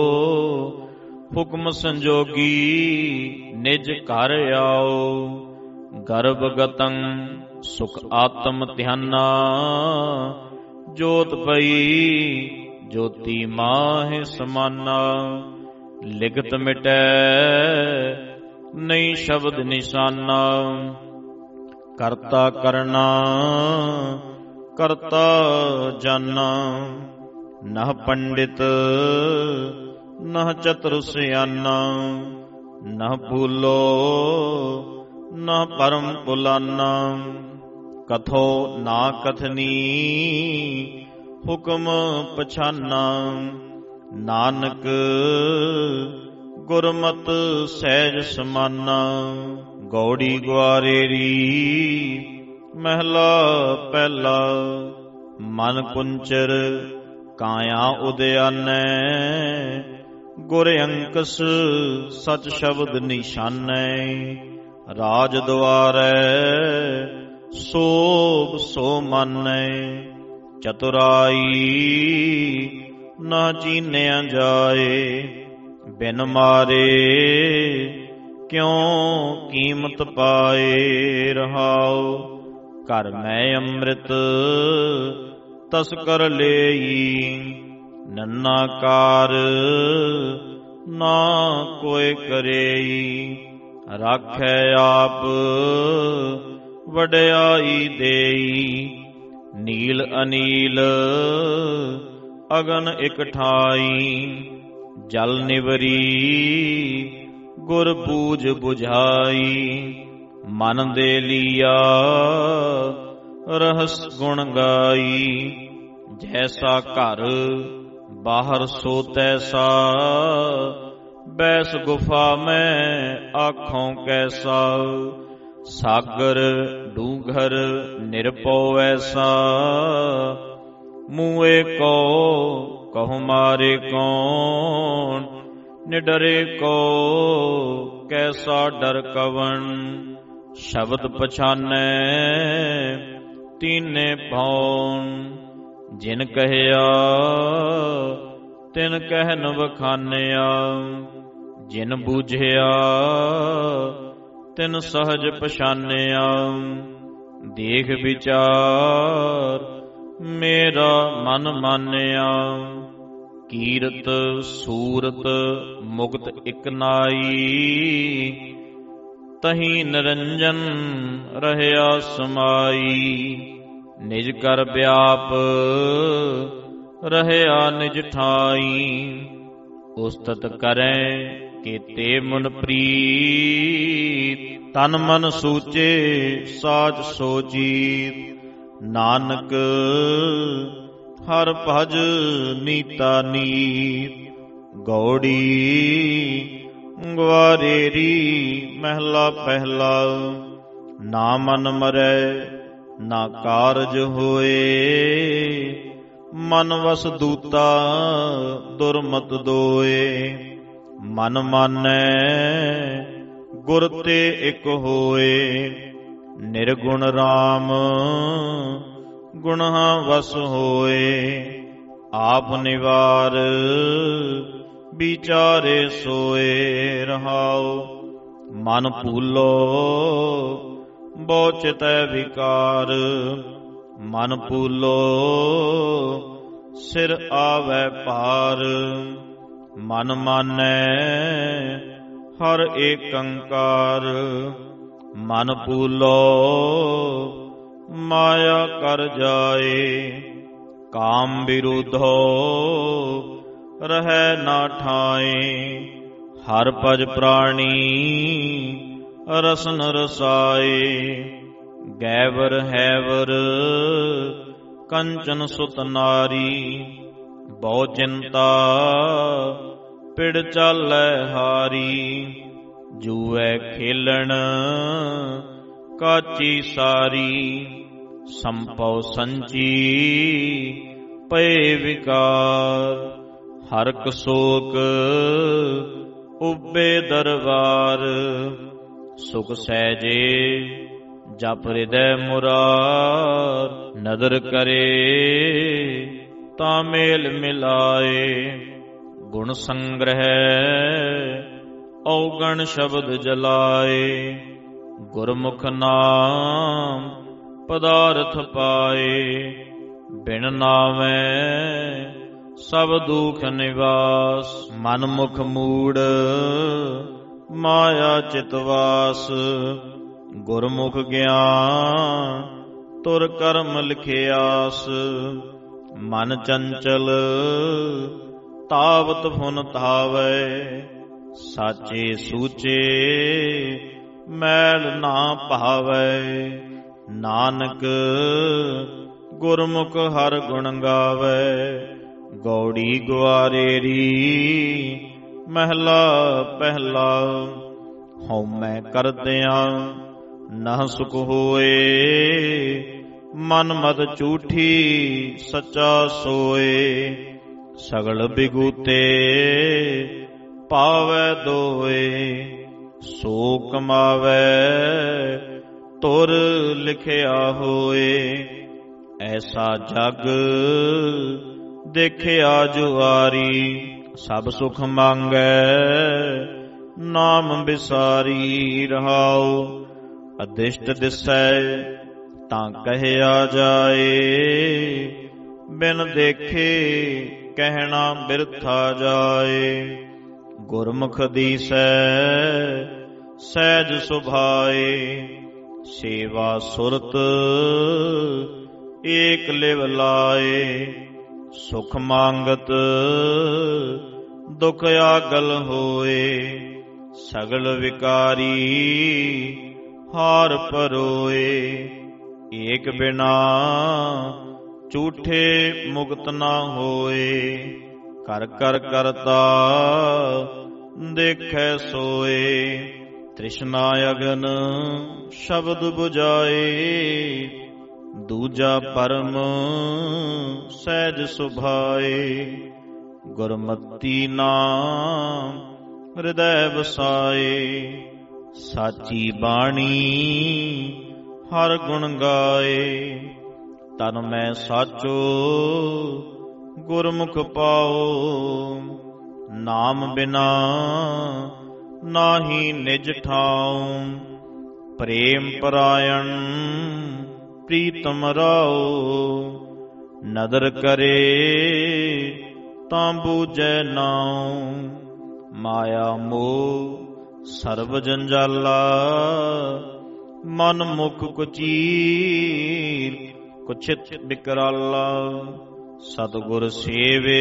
ਹੁਕਮ ਸੰਜੋਗੀ ਨਿਜ ਘਰ ਆਓ। ਗਰਭ ਗਤੰ ਸੁਖ ਆਤਮ ਧਿਆਨਾ, ਜੋਤ ਪਈ ਜੋਤੀ ਮਾਹਿ ਸਮਾਨਾ। ਲਿਖਤ ਮਿਟੈ ਨਹੀਂ ਸ਼ਬਦ ਨਿਸ਼ਾਨਾ, ਕਰਤਾ ਕਰਨਾ ਕਰਤਾ ਜਾਨਾ। ਨਹ ਪੰਡਿਤ ਨਹ ਚਤੁਰ ਸਿਆਨਾ, ਨਹ ਭੂਲੋ ਨਾ ਪਰਮ ਭੁਲਾਨਾ। ਕਥੋ ਨਾ ਕਥਨੀ ਹੁਕਮ ਪਛਾਨਾ, ਨਾਨਕ ਗੁਰਮਤਿ ਸਹਿਜ ਸਮਾਨਾ। ਗੌੜੀ ਗੁਆਰੇਰੀ ਮਹਿਲਾ ਪਹਿਲਾ, ਮਨ ਕੁੰਚਰ ਕਾਇਆ ਉਦਿਆਨੈ। ਗੁਰ ਅੰਕਸ ਸਚ ਸ਼ਬਦ ਨਿਸ਼ਾਨੈ, ਰਾਜ ਦੁਆਰੈ ਸੋਭ ਸੋ ਮਾਨੈ। ਚਤੁਰਾਈ ਨਾ ਚੀਨਿਆ ਜਾਏ, ਬਿਨ ਮਾਰੇ ਕਿਉ ਕੀਮਤ ਪਾਏ। ਰਹਾਉ ਘਰ ਮੈਂ ਅੰਮ੍ਰਿਤ ਤਸਕਰ ਲੇਈ, ਨੰਨਾ ਕਾਰ ਨਾ ਕੋਇ ਕਰੇਈ। ਰਾਖੈ ਆਪ ਵਡਿਆਈ ਦੇਈ, ਨੀਲ ਅਨੀਲ ਅਗਨ ਇਕ ਠਾਈ। ਜਲ ਨਿਵਰੀ ਗੁਰ ਬੂਝ ਬੁਝਾਈ, ਮਨ ਦੇ ਲੀਆ ਰਹਸ ਗੁਣ ਗਾਈ। ਜੈਸਾ ਘਰ ਬਾਹਰ ਸੋ ਤੈਸਾ, ਬੈਸ ਗੁਫਾ ਮੈਂ ਆਖੋਂ ਕੈਸਾ। ਸਾਗਰ ਡੂੰਘਰ ਨਿਰਭਉ ਐਸਾ, ਮੂਏ ਕੋ ਕਹੁ ਮਾਰੇ ਕੌਣ। ਨਿਡਰੇ ਕੋ ਕੈਸਾ ਡਰ ਕਵਣ, ਸ਼ਬਦ ਪਛਾਨੈ ਤੀਨੇ ਭਉਣ। ਜਿਨ ਕਹਿਆ ਤਿਨ ਕਹਿਨ ਵਖਾਨਿਆ, ਜਿਨ ਬੂਝਿਆ ਤਿਨ ਸਹਜ ਪਛਾਨਿਆ। ਦੇਖ ਵਿਚਾਰ ਮੇਰਾ ਮਨ ਮਾਨਿਆ, ਕੀਰਤ ਸੂਰਤ ਮੁਕਤ ਇਕ ਨਾਈ। ਤਹੀਂ ਨਿਰੰਜਨ ਰਹਿਆ ਸਮਾਈ, ਨਿਜ ਕਰ ਵਿਆਪ ਰਹਿਆ ਨਿਜ ਠਾਈ। ਉਸਤਤ ਕਰੈ ਕੀਤੇ ਮਨ ਪ੍ਰੀਤ, ਤਨ ਮਨ ਸੂਚੇ ਸਾਚ ਸੋਚੀਤ। ਨਾਨਕ ਹਰ ਭਜ ਨੀਤਾ ਨੀਤ, ਗੌੜੀ ਗੁਆਰੇਰੀ ਮਹਿਲਾ ਪਹਿਲਾ। ਨਾ ਮਨ ਮਰੈ ਨਾ ਕਾਰਜ ਹੋਏ, ਮਨ ਵਸ ਦੂਤਾ ਦੁਰਮਤ ਦੋਏ। ਮਨ ਮਾਨੈ ਗੁਰ ਤੇ ਇਕ ਹੋਏ, ਨਿਰਗੁਣ ਰਾਮ ਗੁਣਾਂ ਵਸ ਹੋਏ। ਆਪ ਨਿਵਾਰ ਵਿਚਾਰੇ ਸੋਏ। ਰਹਾਉ ਮਨ ਭੂਲੋ ਬਹੁ ਚਿਤੈ ਵਿਕਾਰ, ਮਨ ਪੂਲੋ ਸਿਰ ਆਵੈ ਭਾਰ। ਮਨ ਮਾਨੈ ਹਰ ਏਕੰਕਾਰ। ਮਨ ਪੂਲੋ ਮਾਇਆ ਕਰ ਜਾਏ। ਕਾਮ ਵਿਰੋਧੋ ਰਹਿ ਨਾ ਠਾਏ। ਹਰ ਭਜ ਪ੍ਰਾਣੀ ਰਸਨ ਰਸਾਏ। ਗੈਵਰ ਹੈਵਰ ਕੰਚਨ ਸੁਤ ਨਾਰੀ। ਬਹੁ ਚਿੰਤਾ ਪਿੜ ਚਾਲੈ ਹਾਰੀ। ਜੂਐ ਖੇਲਣ ਕਾਚੀ ਸਾਰੀ। ਸੰਭਉ ਸੰਚੀ ਪਏ ਵਿਕਾਰ। ਹਰਕ ਸੋਕ ਉਬੇ ਦਰਬਾਰ। ਸੁਖ ਸਹਿਜੇ ਜਪ ਹਿਰਦੈ ਮੁਰਾਰ। ਨਦਰ ਕਰੇ ਤਾਂ ਮੇਲ ਮਿਲਾਏ। ਗੁਣ ਸੰਗ੍ਰਹਿ ਔਗਣ ਸ਼ਬਦ ਜਲਾਏ। ਗੁਰਮੁਖ ਨਾਮ ਪਦਾਰਥ ਪਾਏ। ਬਿਨ ਨਾਮੈ ਸਭ ਦੁਖ ਨਿਵਾਸ। ਮਨ ਮੁਖ ਮੂੜ ਮਾਇਆ ਚਿਤਵਾਸ। ਗੁਰਮੁਖ ਗਿਆਨ ਤੁਰ ਕਰਮ ਲਿਖਿਆਸ। ਮਨ ਚੰਚਲ ਤਾਵਤ ਫੁਨ ਧਾਵੈ। ਸਾਚੇ ਸੂਚੇ ਮੈਲ ਨਾ ਭਾਵੈ। ਨਾਨਕ ਗੁਰਮੁਖ ਹਰ ਗੁਣ ਗਾਵੈ। ਗੌੜੀ ਗੁਆਰੇਰੀ ਮਹਿਲਾ ਪਹਿਲਾ। ਹਉਮੈ ਕਰਦਿਆਂ ਨਾ ਸੁਖ ਹੋਏ। ਮਨ ਮਦ ਝੂਠੀ ਸੱਚਾ ਸੋਏ। ਸਗਲ ਬਿਗੂਤੇ ਪਾਵੈ ਦੋਏ। ਸੋ ਕਮਾਵੈ ਤੁਰ ਲਿਖਿਆ ਹੋਏ। ਐਸਾ ਜਗ ਦੇਖਿਆ ਜੁਆਰੀ। ਸਭ ਸੁਖ ਮੰਗੈ ਨਾਮ ਵਿਸਾਰੀ। ਰਹਾਉ ਅਦਿਸ਼ਟ ਦਿਸੈ ਤਾਂ ਕਹਿਆ ਜਾਏ। ਬਿਨ ਦੇਖੇ ਕਹਿਣਾ ਬਿਰਥਾ ਜਾਏ। ਗੁਰਮੁਖ ਦੀਸੈ ਸਹਿਜ ਸੁਭਾਏ। ਸੇਵਾ ਸੁਰਤ ਏਕ ਲਿਵ ਲਾਏ। ਸੁਖ ਮੰਗਤ ਦੁਖ ਆਗਲ ਹੋਏ। ਸਗਲ ਵਿਕਾਰੀ ਹਾਰ ਪਰੋਏ। ਏਕ ਬਿਨਾ ਝੂਠੇ ਮੁਕਤ ਨਾ ਹੋਏ। ਕਰ ਕਰ ਕਰਤਾ ਦੇਖੈ ਸੋਏ। ਤ੍ਰਿਸ਼ਨਾ ਅਗਨ ਸ਼ਬਦ ਬੁਝਾਏ। ਦੂਜਾ ਪਰਮ ਸਹਿਜ ਸੁਭਾਏ। ਗੁਰਮਤੀ ਨਾਮ ਹਿਰਦੈ ਵਸਾਏ। ਸਾਚੀ ਬਾਣੀ ਹਰ ਗੁਣ ਗਾਏ। ਤਨ ਮੈਂ ਸਾਚੋ ਗੁਰਮੁਖ ਪਾਓ। ਨਾਮ ਬਿਨਾ ਨਾਹੀ ਨਿਜ ਠਾਉ। ਪ੍ਰੇਮ ਪਰਾਇਣ ਪ੍ਰੀਤਮ ਰਾਓ। ਨਦਰ ਕਰੇ ਤਾਂ ਬੂਝੈ ਨਾਉ। ਮਾਇਆ ਮੋਹ ਸਰਬ ਜੰਜਾਲਾ। ਮਨ ਮੁਖ ਕੁਚੀਰ ਕੁਛਿਤ ਬਿਕਰਾਲਾ। ਸਤਿਗੁਰ ਸੇਵੇ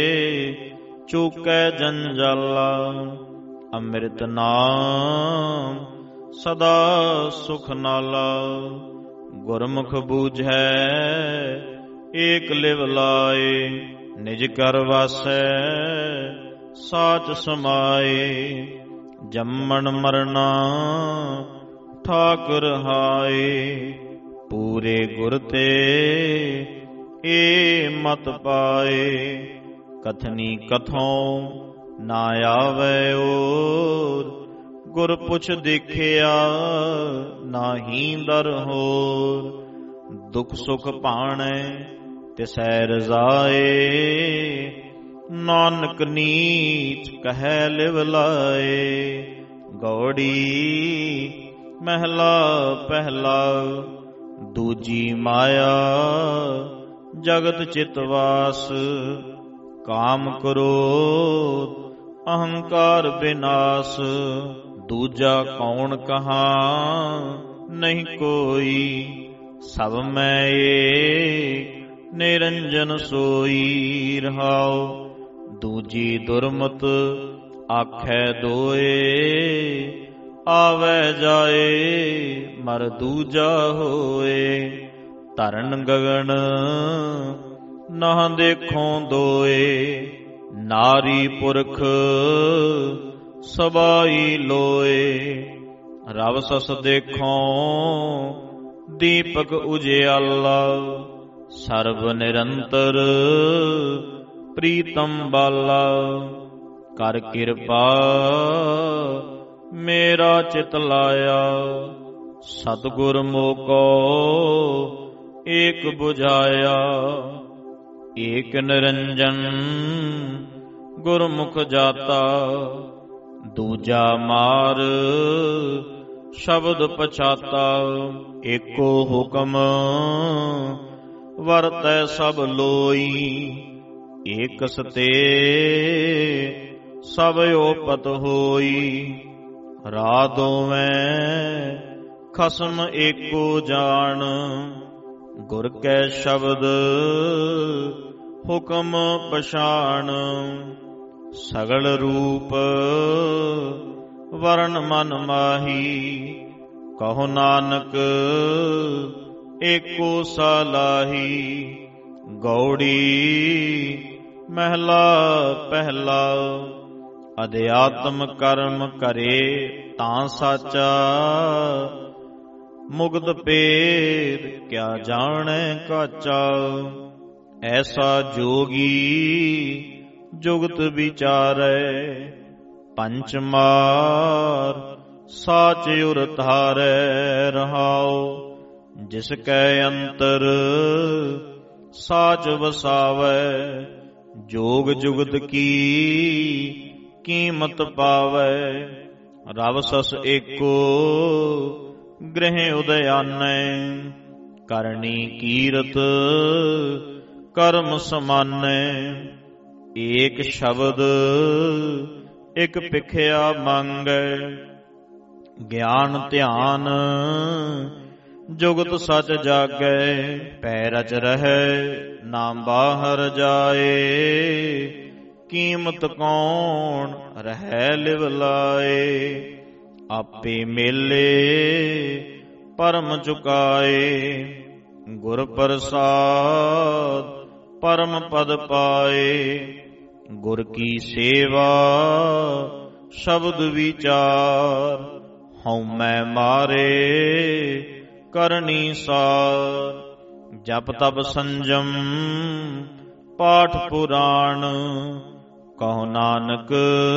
ਚੂਕੈ ਜੰਜਾਲਾ। ਅੰਮ੍ਰਿਤ ਨਾਮ ਸਦਾ ਸੁਖ ਨਾਲਾ। ਗੁਰਮੁਖ ਬੂਝੈ ਏਕ ਲਿਵ ਲਾਏ। ਨਿਜ ਕਰ ਵਾਸੈ ਸਾਚ ਸਮਾਏ। ਜੰਮਣ ਮਰਨਾ ਠਾਕੁਰ ਹਾਏ। ਪੂਰੇ ਗੁਰ ਤੇ ਏ ਮਤ ਪਾਏ। ਕਥਨੀ ਕਥੋਂ ਨਾ ਆਵੈ ਓਰ। ਗੁਰ ਪੁੱਛ ਦੇਖਿਆ ਨਾਹੀ ਦਰ ਹੋਰ। ਦੁਖ ਸੁਖ ਭਾਣੈ ਤਿਸੈ ਰਜ਼ਾਏ। ਨਾਨਕ ਨੀਚ ਕਹਿ ਲਿਵ ਲਾਏ। ਗੌੜੀ ਮਹਿਲਾ ਪਹਿਲਾ। ਦੂਜੀ ਮਾਇਆ ਜਗਤ ਚਿਤਵਾਸ, ਕਾਮ ਕ੍ਰੋਧ ਅਹੰਕਾਰ ਬਿਨਾਸ਼। ਦੂਜਾ ਕੌਣ ਕਹਾਂ ਨਹੀਂ ਕੋਈ, ਸਭ ਮੈਂ ਏਕ ਨਿਰੰਜਨ ਸੋਈ ਰਹਾਉ। ਦੂਜੀ ਦੁਰਮਤ ਆਖੈ ਦੋਏ, ਆਵੈ ਜਾਏ ਮਰ ਦੂਜਾ ਹੋਏ। ਧਰਨ ਗਗਨ ਨਾ ਦੇਖੋਂ ਦੋਏ, ਨਾਰੀ ਪੁਰਖ ਸਬਾਈ ਲੋਏ। ਰਬ ਸਸ ਦੇਖੋਂ ਦੀਪਕ ਉਜਿਆਲਾ, ਸਰਬ ਨਿਰੰਤਰ ਪ੍ਰੀਤਮ ਬਾਲਾ। ਕਰ ਕਿਰਪਾ ਮੇਰਾ ਚਿਤ ਲਾਇਆ, ਸਤਿਗੁਰ ਮੋਕੋ ਏਕ ਬੁਝਾਇਆ। ਏਕ ਨਿਰੰਜਨ ਗੁਰਮੁਖ ਜਾਤਾ, ਦੂਜਾ ਮਾਰ ਸ਼ਬਦ ਪਛਾਤਾ। ਏਕੋ ਹੁਕਮ ਵਰਤੈ ਸਭ ਲੋਈ, ਏਕਸ ਤੇ ਸਭ ਓਪਤ ਹੋਈ। ਰਾਹ ਦੋਵੇਂ ਖਸਮ ਏਕੋ ਜਾਣ, ਗੁਰ ਕੈ ਸ਼ਬਦ ਹੁਕਮ ਪਛਾਣ। ਸਗਲ ਰੂਪ ਵਰਨ ਮਨ ਮਾਹੀ, ਕਹੋ ਨਾਨਕ ਏਕੋ ਸਾਲਾਹੀ। ਗੌੜੀ ਮਹਿਲਾ ਪਹਿਲਾ, ਅਧਿਆਤਮ ਕਰਮ ਕਰੇ ਤਾਂ ਸਾਚਾ। ਮੁਗਧ ਭੇਦ ਕਿਆ ਜਾਣੈ ਕਾਚਾ, ਐਸਾ ਜੋਗੀ ਜੁਗਤ ਵਿਚਾਰੈ। ਪੰਚ ਮਾਰ ਸਾਚ ਉਰ ਧਾਰੈ ਰਹਾਉ, ਜਿਸ ਕੈ ਅੰਤਰ ਸਾਚ ਵਸਾਵੈ। ਜੋਗ ਜੁਗਤ ਕੀ ਕੀਮਤ ਪਾਵੈ, ਰਬ ਸਸ ਏਕੋ ਗ੍ਰਹਿ ਉਦਿਆਨੈ। ਕਰਨੀ ਕੀਰਤ ਕਰਮ ਸਮਾਨੈ, ਏਕ ਸ਼ਬਦ ਇਕ ਭਿਖਿਆ ਮੰਗੈ। ਗਿਆਨ ਧਿਆਨ ਜੁਗਤ ਸਚ ਜਾਗੈ, ਪੈ ਰਚ ਰਹੈ ਨਾ ਬਾਹਰ ਜਾਏ। ਕੀਮਤ ਕੌਣ ਰਹੈ ਲਿਵ ਲਾਏ, ਆਪੇ ਮੇਲੇ ਪਰਮ ਚੁਕਾਏ। ਗੁਰ ਪ੍ਰਸਾਦ ਪਰਮ ਪਦ ਪਾਏ, ਗੁਰ ਕੀ ਸੇਵਾ ਸ਼ਬਦ ਵਿਚਾਰ। ਹਉਮੈ ਮਾਰੇ ਕਰਨੀ ਸਾਰ, ਜਪ ਤਪ ਸੰਜਮ ਪਾਠ ਪੁਰਾਣ। ਕਹੋ ਨਾਨਕ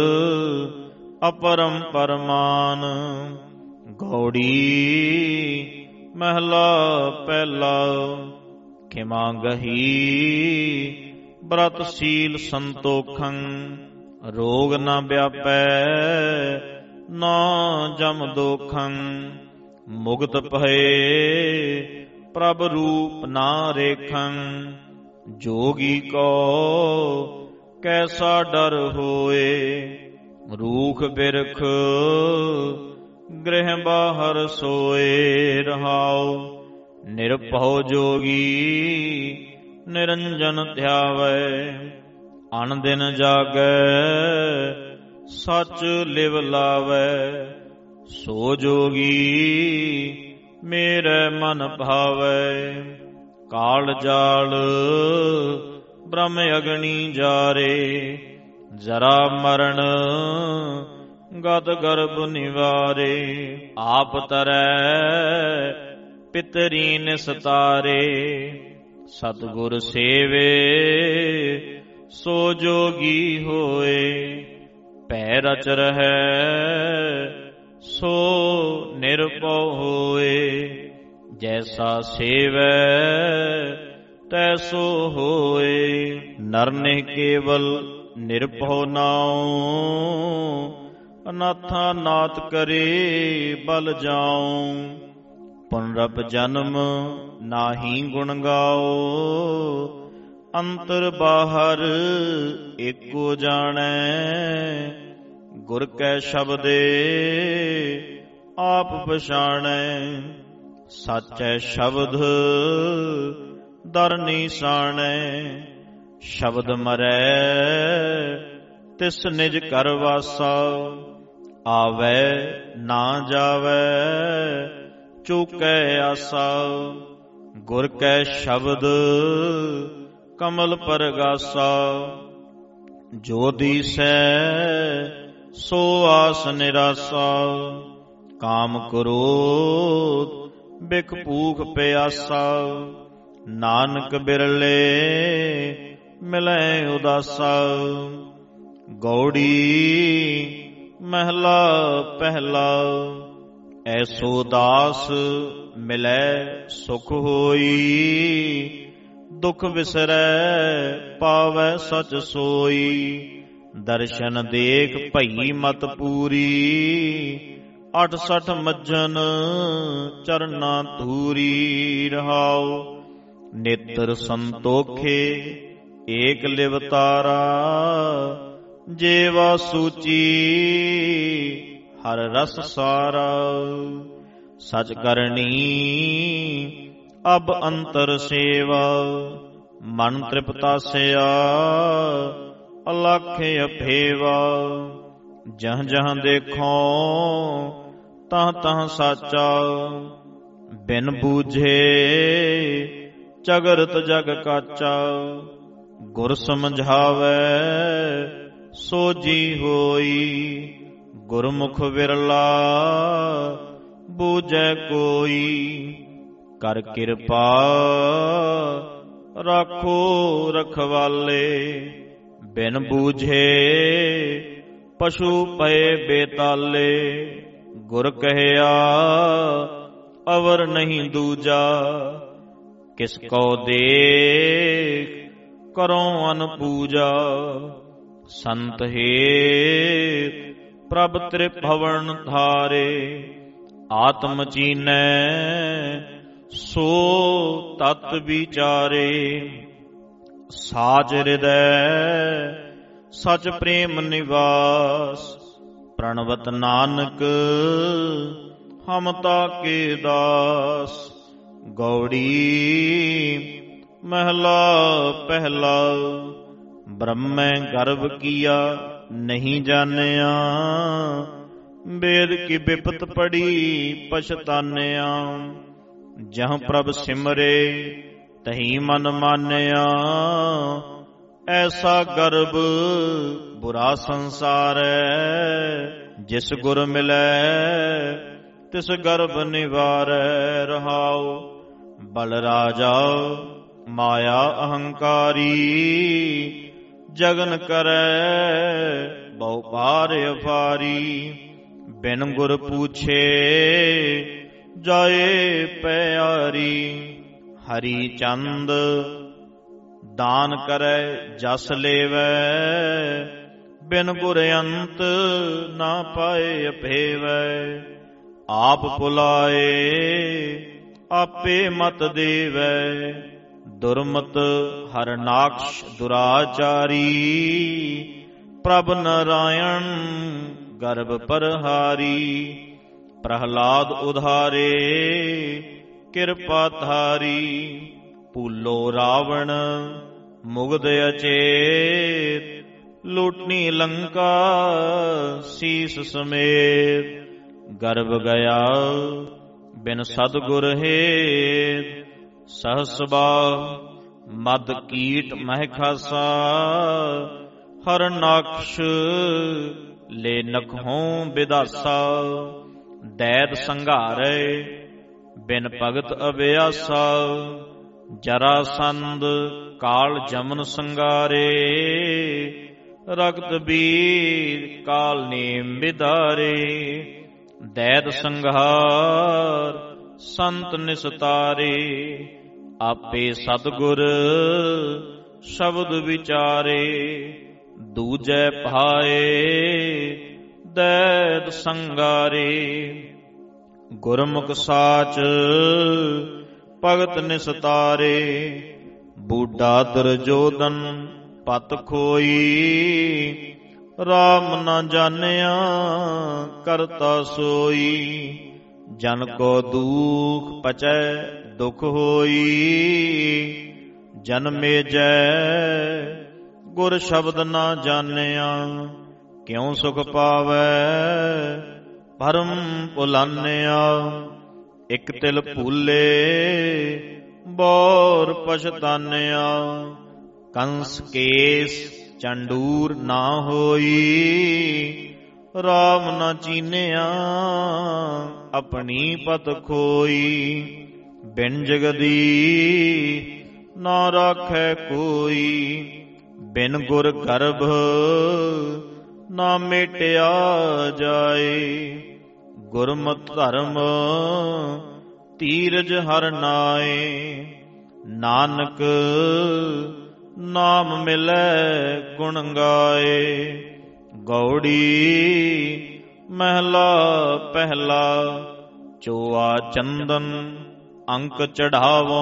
ਅਪਰਮ ਪਰਮਾਨ। ਗੌੜੀ ਮਹਿਲਾ ਪਹਿਲਾ, ਖਿਮਾ ਗਹੀ ਬ੍ਰਤ ਸੀਲ ਸੰਤੋਖੰ। ਰੋਗ ਨ ਵਿਆਪੈ ਨਾ ਜਮ ਦੋਖੰ, ਮੁਕਤ ਭਏ ਪ੍ਰਭ ਰੂਪ ਨਾ ਰੇਖੰ। ਜੋਗੀ ਕੋ ਕੈਸਾ ਡਰ ਹੋਏ, ਰੂਖ ਬਿਰਖ ਗ੍ਰਹਿ ਬਾਹਰ ਸੋਏ ਰਹਾਉ। ਨਿਰਭਉ ਜੋਗੀ ਨਿਰੰਜਨ ਧਿਆਵੈ, ਅਨ ਦਿਨ ਜਾਗੈ ਸਚ ਲਿਵ ਲਾਵੈ। ਸੋ ਜੋਗੀ ਮੇਰੇ ਮਨ ਭਾਵੈ, ਕਾਲ ਜਾਲ ਬ੍ਰਹਮ ਅਗਨੀ ਜਾਰੇ। ਜਰਾ ਮਰਨ ਗਤ ਗਰਭ ਨਿਵਾਰੇ, ਆਪ ਤਰੈ ਪਿਤਰੀ ਨਿਸਤਾਰੇ। ਸਤਿਗੁਰ ਸੇਵੇ ਸੋ ਜੋਗੀ ਹੋਏ, ਭੈ ਰਚ ਰਹੈ ਸੋ ਨਿਰਭਉ ਹੋਏ। ਜੈਸਾ ਸੇਵੈ ਤੈਸੋ ਹੋਏ, ਨਰਨੇ ਕੇਵਲ ਨਿਰਭਉ ਨਾਉ। ਅਨਾਥਾ ਨਾਥ ਕਰੇ ਬਲ ਜਾਉ, ਪੁਨਰਪ ਜਨਮ ਨਾਹੀ ਗੁਣ ਗਾਓ। ਅੰਤਰ ਬਾਹਰ ਏਕੋ ਜਾਣੈ, ਗੁਰ ਕੈ ਸ਼ਬਦੇ ਆਪ ਪਛਾਣੈ। ਸਾਚੈ ਸ਼ਬਦ ਦਰ ਨੀਸਾਣੈ, ਸ਼ਬਦ ਮਰੈ ਤਿਸ ਨਿਜ ਘਰ ਵਾਸਾ। ਆਵੈ ਨਾ ਜਾਵੈ ਚੂਕੈ ਆਸਾ, ਗੁਰ ਕੈ ਸ਼ਬਦ ਕਮਲ ਪਰਗਾਸਾ। ਜੋ ਦੀਸੈ ਸੋ ਆਸ ਨਿਰਾਸਾ, ਕਾਮ ਕ੍ਰੋਧ ਬਿਖ ਭੂਖ ਪਿਆਸਾ। ਨਾਨਕ ਬਿਰਲੇ ਮਿਲੈ ਉਦਾਸਾ, ਗੌੜੀ ਮਹਿਲਾ ਪਹਿਲਾ। ਐਸੋ ਦਾਸ ਮਿਲੈ ਸੁਖ ਹੋਈ, ਦੁਖ ਵਿਸਰੈ ਪਾਵੈ ਸਚ ਸੋਈ। ਦਰਸ਼ਨ ਦੇਖ ਭਈ ਮਤ ਪੂਰੀ, ਅਠ ਸਠ ਮੱਜਨ ਚਰਨਾ ਧੂਰੀ। ਰਹਾਉ ਨੇਤਰ ਸੰਤੋਖੇ ਏਕ ਲਿਵਤਾਰਾ, ਜੇਵਾ ਸੂਚੀ ਹਰ ਰਸ ਸਾਰਾ। ਸਚ ਕਰਨੀ ਅਬ ਅੰਤਰ ਸੇਵਾ, ਮਨ ਤ੍ਰਿਪਤਾਸਿਆ ਅਲਖ ਅਫੇਵਾ। ਜਹ ਜਹ ਦੇਖੋ ਤਹ ਤਹ ਸਾਚਾ, ਬਿਨ ਬੂਝੇ ਚਗਰਤ ਜਗ ਕਾਚਾ। ਗੁਰ ਸਮਝਾਵੈ ਸੋਜੀ ਹੋਈ, ਗੁਰਮੁਖ ਵਿਰਲਾ ਬੂਝੈ ਕੋਈ। ਕਰ ਕਿਰਪਾ ਰਾਖੋ ਰਖਵਾਲੇ, ਬਿਨ ਬੂਝੇ ਪਸ਼ੂ ਪਏ ਬੇਤਾਲੇ। ਗੁਰ ਕਹਿਆ ਅਵਰ ਨਹੀਂ ਦੂਜਾ, ਕਿਸ ਕੋ ਦੇਖ ਕਰੋ ਅਨਪੂਜਾ। ਸੰਤ ਹੇਤ ਪ੍ਰਭ ਤ੍ਰਿਭਵਨ ਧਾਰੇ, ਆਤਮ ਚੀਨੈ ਸੋ ਤਤ ਵਿਚਾਰੇ। ਸਾਜ ਹਿਰਦੈ ਸਚ ਪ੍ਰੇਮ ਨਿਵਾਸ, ਪ੍ਰਣਵਤ ਨਾਨਕ ਹਮ ਤਾਕੇ ਦਾਸ। ਗੌੜੀ ਮਹਿਲਾ ਪਹਿਲਾ। ਬ੍ਰਹਮੈ ਗਰਭ ਕੀਆ ਨਹੀਂ ਜਾਣਿਆ, ਵੇਦ ਕੀ ਬਿਪਤ ਪੜੀ ਪਛਤਾਨਿਆ। ਜਹ ਪ੍ਰਭ ਸਿਮਰੇ ਤਹੀਂ ਮਨ ਮਾਨਿਆ, ਐਸਾ ਗਰਭ ਬੁਰਾ ਸੰਸਾਰੈ। ਜਿਸ ਗੁਰ ਮਿਲੈ ਤਿਸ ਗਰਭ ਨਿਵਾਰੈ। ਰਹਾਉ ਬਲ ਰਾਜਾ ਮਾਇਆ ਅਹੰਕਾਰੀ, ਜਗਨ ਕਰੈ ਬਹੁ ਭਾਰ ਅਫਾਰੀ। ਬਿਨ ਗੁਰ ਪੂਛੇ ਜਾਏ ਪਿਆਰੀ, ਹਰੀ ਚੰਦ ਦਾਨ ਕਰੈ ਜਸ ਲੇਵੈ। ਬਿਨ ਗੁਰ ਅੰਤ ਨਾ ਪਾਏ ਅਭੇਵੈ। ਆਪ ਭੁਲਾਏ ਆਪੇ ਮਤ ਦੇਵੈ, ਦੁਰਮਤ ਹਰਨਾਕਸ਼ ਦੁਰਾਚਾਰੀ। ਪ੍ਰਭ ਨਾਰਾਇਣ ਗਰਭ ਪਰਹਾਰੀ, ਪ੍ਰਹਲਾਦ ਉਧਾਰੇ ਕਿਰਪਾ ਧਾਰੀ। ਭੂਲੋ ਰਾਵਣ ਮੁਗਧ ਅਚੇਤ, ਲੂਟਨੀ ਲੰਕਾ ਸੀਸ ਸਮੇਤ। ਗਰਭ ਗਿਆ ਬਿਨ ਸਤਿਗੁਰ ਹੇਤ, ਸਹਸਬਾ ਮਦ ਕੀਟ ਮਹਿ ਖਾਸਾ। ਹਰਨਾਕਸ਼ ਲੈ ਨਖੋਂ ਬਿਦਾਸਾ, ਦੈਤ ਸੰਘਾਰੇ ਬਿਨ ਭਗਤ ਅਭਿਆਸਾ। ਜਰਾਸੰਧ ਕਾਲ ਜਮਨ ਸੰਗਾਰੇ, ਰਗਤ ਬੀਰ ਕਾਲ ਨੇਮ ਬਿਦਾਰੇ। ਦੈਤ ਸੰਘਾਰ ਸੰਤ ਨਿਸਤਾਰੇ, ਆਪੇ ਸਤਿਗੁਰ ਸ਼ਬਦ ਵਿਚਾਰੇ। ਦੂਜੈ ਭਾਏ ਦੈਤ ਸੰਗਾਰੇ, ਗੁਰਮੁਖ ਸਾਚ ਭਗਤ ਨਿਸਤਾਰੇ। ਬੂਢਾ ਦੁਰਜੋਧਨ ਪਤ ਖੋਈ, ਰਾਮ ਨਾ ਜਾਣਿਆ ਕਰਤਾ ਸੋਈ। ਜਨ ਕੋ ਦੂਖ ਪਚੈ ਦੁਖ ਹੋਈ, ਜਨਮੇ ਜੈ ਗੁਰ ਸ਼ਬਦ ਨਾ ਜਾਣਿਆ। ਕਿਉ ਸੁਖ ਪਾਵੈ ਭਰਮ ਭੁਲਾਨਿਆ, ਇਕ ਤਿਲ ਭੂਲੇ ਬੋਰ ਪਛਤਾਨਿਆ। ਕੰਸ ਕੇਸ ਚੰਡੂਰ ਨਾ ਹੋਈ, ਰਾਮ ਨਾ ਚੀਨਿਆ ਆਪਣੀ ਪਤ ਖੋਈ। ਬਿਨ ਜਗਦੀ ਨਾ ਰਾਖੈ ਕੋਈ, ਬਿਨ ਗੁਰ ਗਰਭ ਨਾ ਮੇਟਿਆ ਜਾਏ। ਗੁਰਮਤਿ ਧਰਮ ਧੀਰਜ ਹਰਿ ਨਾਏ, ਨਾਨਕ ਨਾਮ ਮਿਲੈ ਗੁਣ ਗਾਏ। ਗੌੜੀ ਮਹਿਲਾ ਪਹਿਲਾ, ਚੋਆ ਚੰਦਨ ਅੰਕ ਚੜਾਵੋ।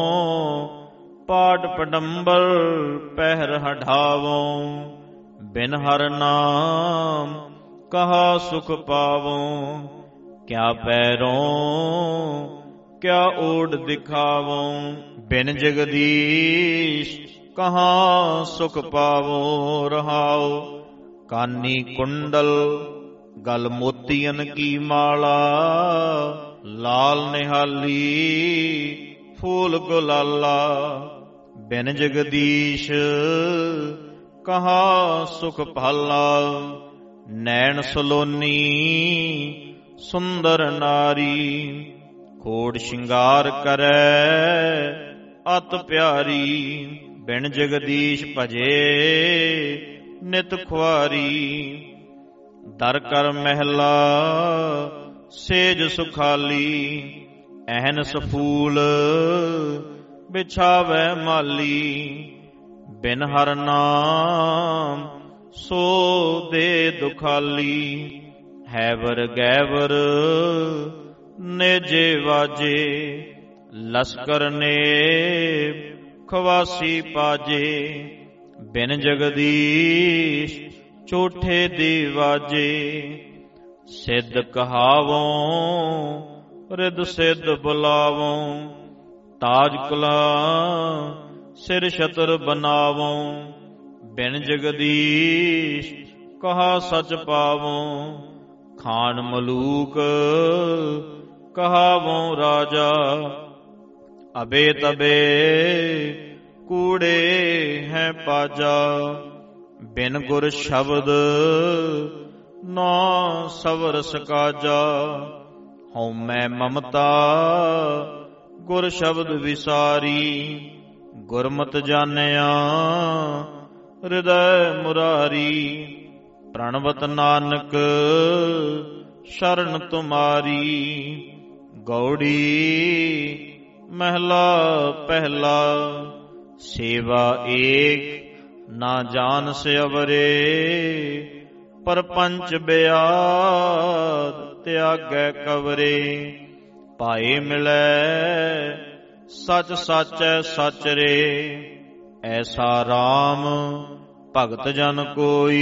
ਪਾਟ ਪਡੰਬਰ ਪਹਿਰ ਹਢਾਵੋ, ਬਿਨ ਹਰਿ ਨਾਮ ਕਹਾ ਸੁਖ ਪਾਵੋ। ਕਿਆ ਪੈਰੋਂ ਕਿਆ ਓਡ ਦਿਖਾਵੋ, ਬਿਨ ਜਗਦੀਸ਼ ਕਹਾਂ ਸੁਖ ਪਾਵੋ। ਰਹਾਉ ਕਾਨੀ ਕੁੰਡਲ ਗਲ ਮੋਤੀਅਨ ਕੀ ਮਾਲਾ, ਲਾਲ ਨਿਹਾਲੀ ਫੂਲ ਗੁਲਾਲਾ। ਬਿਨ ਜਗਦੀਸ਼ ਕਹਾਂ ਸੁਖ ਭਾਲਾ, ਨੈਣ ਸਲੋਨੀ ਸੁੰਦਰ ਨਾਰੀ। ਖੋੜ ਸ਼ਿੰਗਾਰ ਕਰੈ ਅਤ ਪਿਆਰੀ, ਬਿਨ ਜਗਦੀਸ਼ ਭਜੇ ਨਿਤ ਖੁਆਰੀ। ਦਰ ਕਰ ਮਹਿਲਾ ਸੇਜ ਸੁਖਾਲੀ, ਅਹਨਸ ਫੂਲ ਬਿਛਾਵੈ ਮਾਲੀ। ਬਿਨ ਹਰਿ ਨਾਮ ਸੋ ਦੇ ਦੁਖਾਲੀ, ਹੈਵਰ ਗੈਵਰ ਨੇਜੇ ਵਾਜੇ। ਲਸਕਰ ਨੇ ਖਵਾਸੀ ਪਾਜੇ, ਬਿਨ ਜਗਦੀਸ਼ ਝੂਠੇ ਦੀ ਵਾਜੇ। ਸਿੱਧ ਕਹਾਵੋ ਰਿਦ ਸਿੱਧ ਬੁਲਾਵੋ, ਤਾਜ ਕੁਲਾ ਸਿਰ ਛਤਰ ਬਨਾਵੋ। ਬਿਨ ਜਗਦੀਸ਼ ਕਹਾ ਸਚ ਪਾਵੋ, ਖਾਨ ਮਲੂਕ ਕਹਾਵੋ ਰਾਜਾ। ਅਬੇ ਤਬੇ ਕੂੜੇ ਹੈ ਪਾਜਾ, ਬਿਨ ਗੁਰ ਸ਼ਬਦ ਨਾ ਸਵਰ ਸਕਾਜਾ। ਹਉਮੈ ਮਮਤਾ ਗੁਰ ਸ਼ਬਦ ਵਿਸਾਰੀ, ਗੁਰਮਤਿ ਜਾਣਿਆ ਹਿਰਦੈ ਮੁਰਾਰੀ। ਪ੍ਰਣਵਤ ਨਾਨਕ ਸ਼ਰਨ ਤੁਮਾਰੀ, ਗੌੜੀ ਮਹਿਲਾ ਪਹਿਲਾ। ਸੇਵਾ ਏਕ ਨਾ ਜਾਨ ਸਿਵਰੇ, ਪਰਪੰਚ ਬਿਆਦ ਤਿਆਗੈ ਕਵਰੇ। ਭਾਏ ਮਿਲੈ ਸਚ ਸਾਚੈ ਸਚ ਰੇ, ਐਸਾ ਰਾਮ ਭਗਤ ਜਨ ਕੋਈ।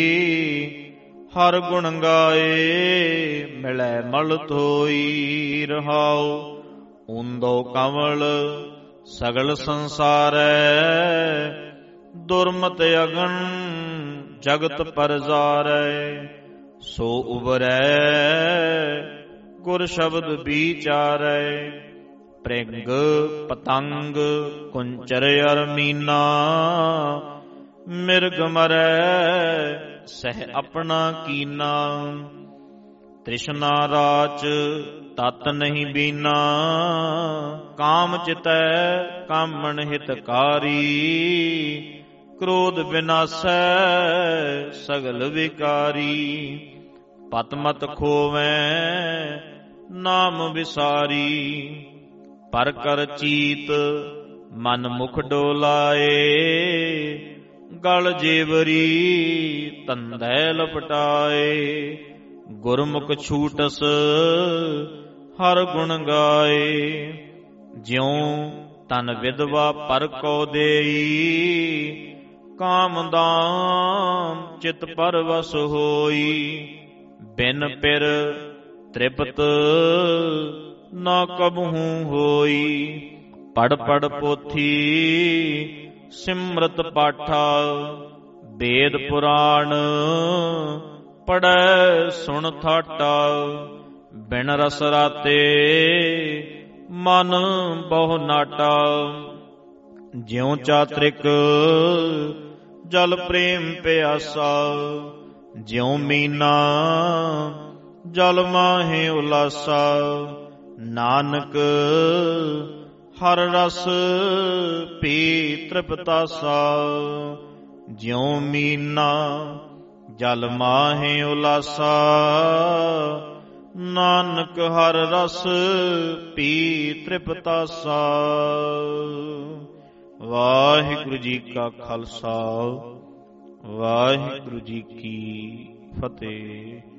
ਹਰ ਗੁਣ ਗਾਏ ਮਿਲੈ ਮਲ ਥੋਈ। ਰਹਾਉ ਉਂਦੋ ਕਮਲ ਸਗਲ ਸੰਸਾਰੈ, ਦੁਰਮਤ ਅਗਨ ਜਗਤ ਪਰਜ਼ਾਰੈ। ਸੋ ਉਬਰੈ ਗੁਰ ਸ਼ਬਦ ਵਿਚਾਰੈ, ਪ੍ਰਿੰਗ ਪਤੰਗ ਕੁੰਚਰ ਅਰ ਮੀਨਾ। ਮਿਰਗ ਮਰੈ ਸਹਿ ਆਪਣਾ ਕੀਨਾ, ਤ੍ਰਿਸ਼ਨਾ ਰਾਚ ਤਤ ਨਹੀਂ ਬੀਨਾ। ਕਾਮ ਚਿਤੈ ਕਾਮਣ ਹਿਤਕਾਰੀ, ਕ੍ਰੋਧ ਵਿਨਾਸੈ ਸਗਲ ਵਿਕਾਰੀ। ਪਤ ਮਤ ਖੋਵੈ ਨਾਮ ਵਿਸਾਰੀ, ਪਰ ਕਰ ਚੀਤ ਮਨ ਮੁਖ ਡੋਲਾਏ। ਗਲ ਜੇਵਰੀ ਤੰਦੈ ਲਪਟਾਏ, ਗੁਰਮੁਖ ਛੂਟਸ ਹਰ ਗੁਣ ਗਾਏ। ਜਿਉ ਤਨ ਵਿਧਵਾ ਪਰ ਕੋ ਦੇਈ, ਕਾਮਦਾਮ ਚਿਤ ਪਰਵਸ ਹੋਈ। ਬਿਨ ਪਿਰ ਤ੍ਰਿਪਤ ਨਾ ਕਬਹੂ ਹੋਈ। ਪੜ ਪੜ ਪੋਥੀ ਸਿਮਰਤ ਪਾਠਾ, ਵੇਦ ਪੁਰਾਣ ਪੜੈ ਸੁਣ ਥਾਟਾ। ਬਿਨ ਰਸ ਰਾਤੇ ਮਨ ਬਹੁ ਨਾਟਾ, ਜਿਉ ਚਾਤ੍ਰਿਕ ਜਲ ਪ੍ਰੇਮ ਪਿਆਸਾ। ਜਿਉ ਮੀਨਾ ਜਲ ਮਾਹੇ ਉਲਾਸਾ, ਨਾਨਕ ਹਰ ਰਸ ਪੀ ਤ੍ਰਿਪਤਾਸਾ। ਜਿਉ ਮੀਨਾ ਜਲ ਮਾਹੇ ਉਲਾਸਾ, ਨਾਨਕ ਹਰ ਰਸ ਪੀ ਤ੍ਰਿਪਤਾਸਾ। ਵਾਹਿਗੁਰੂ ਜੀ ਕਾ ਖਾਲਸਾ, ਵਾਹਿਗੁਰੂ ਜੀ ਕੀ ਫਤਿਹ।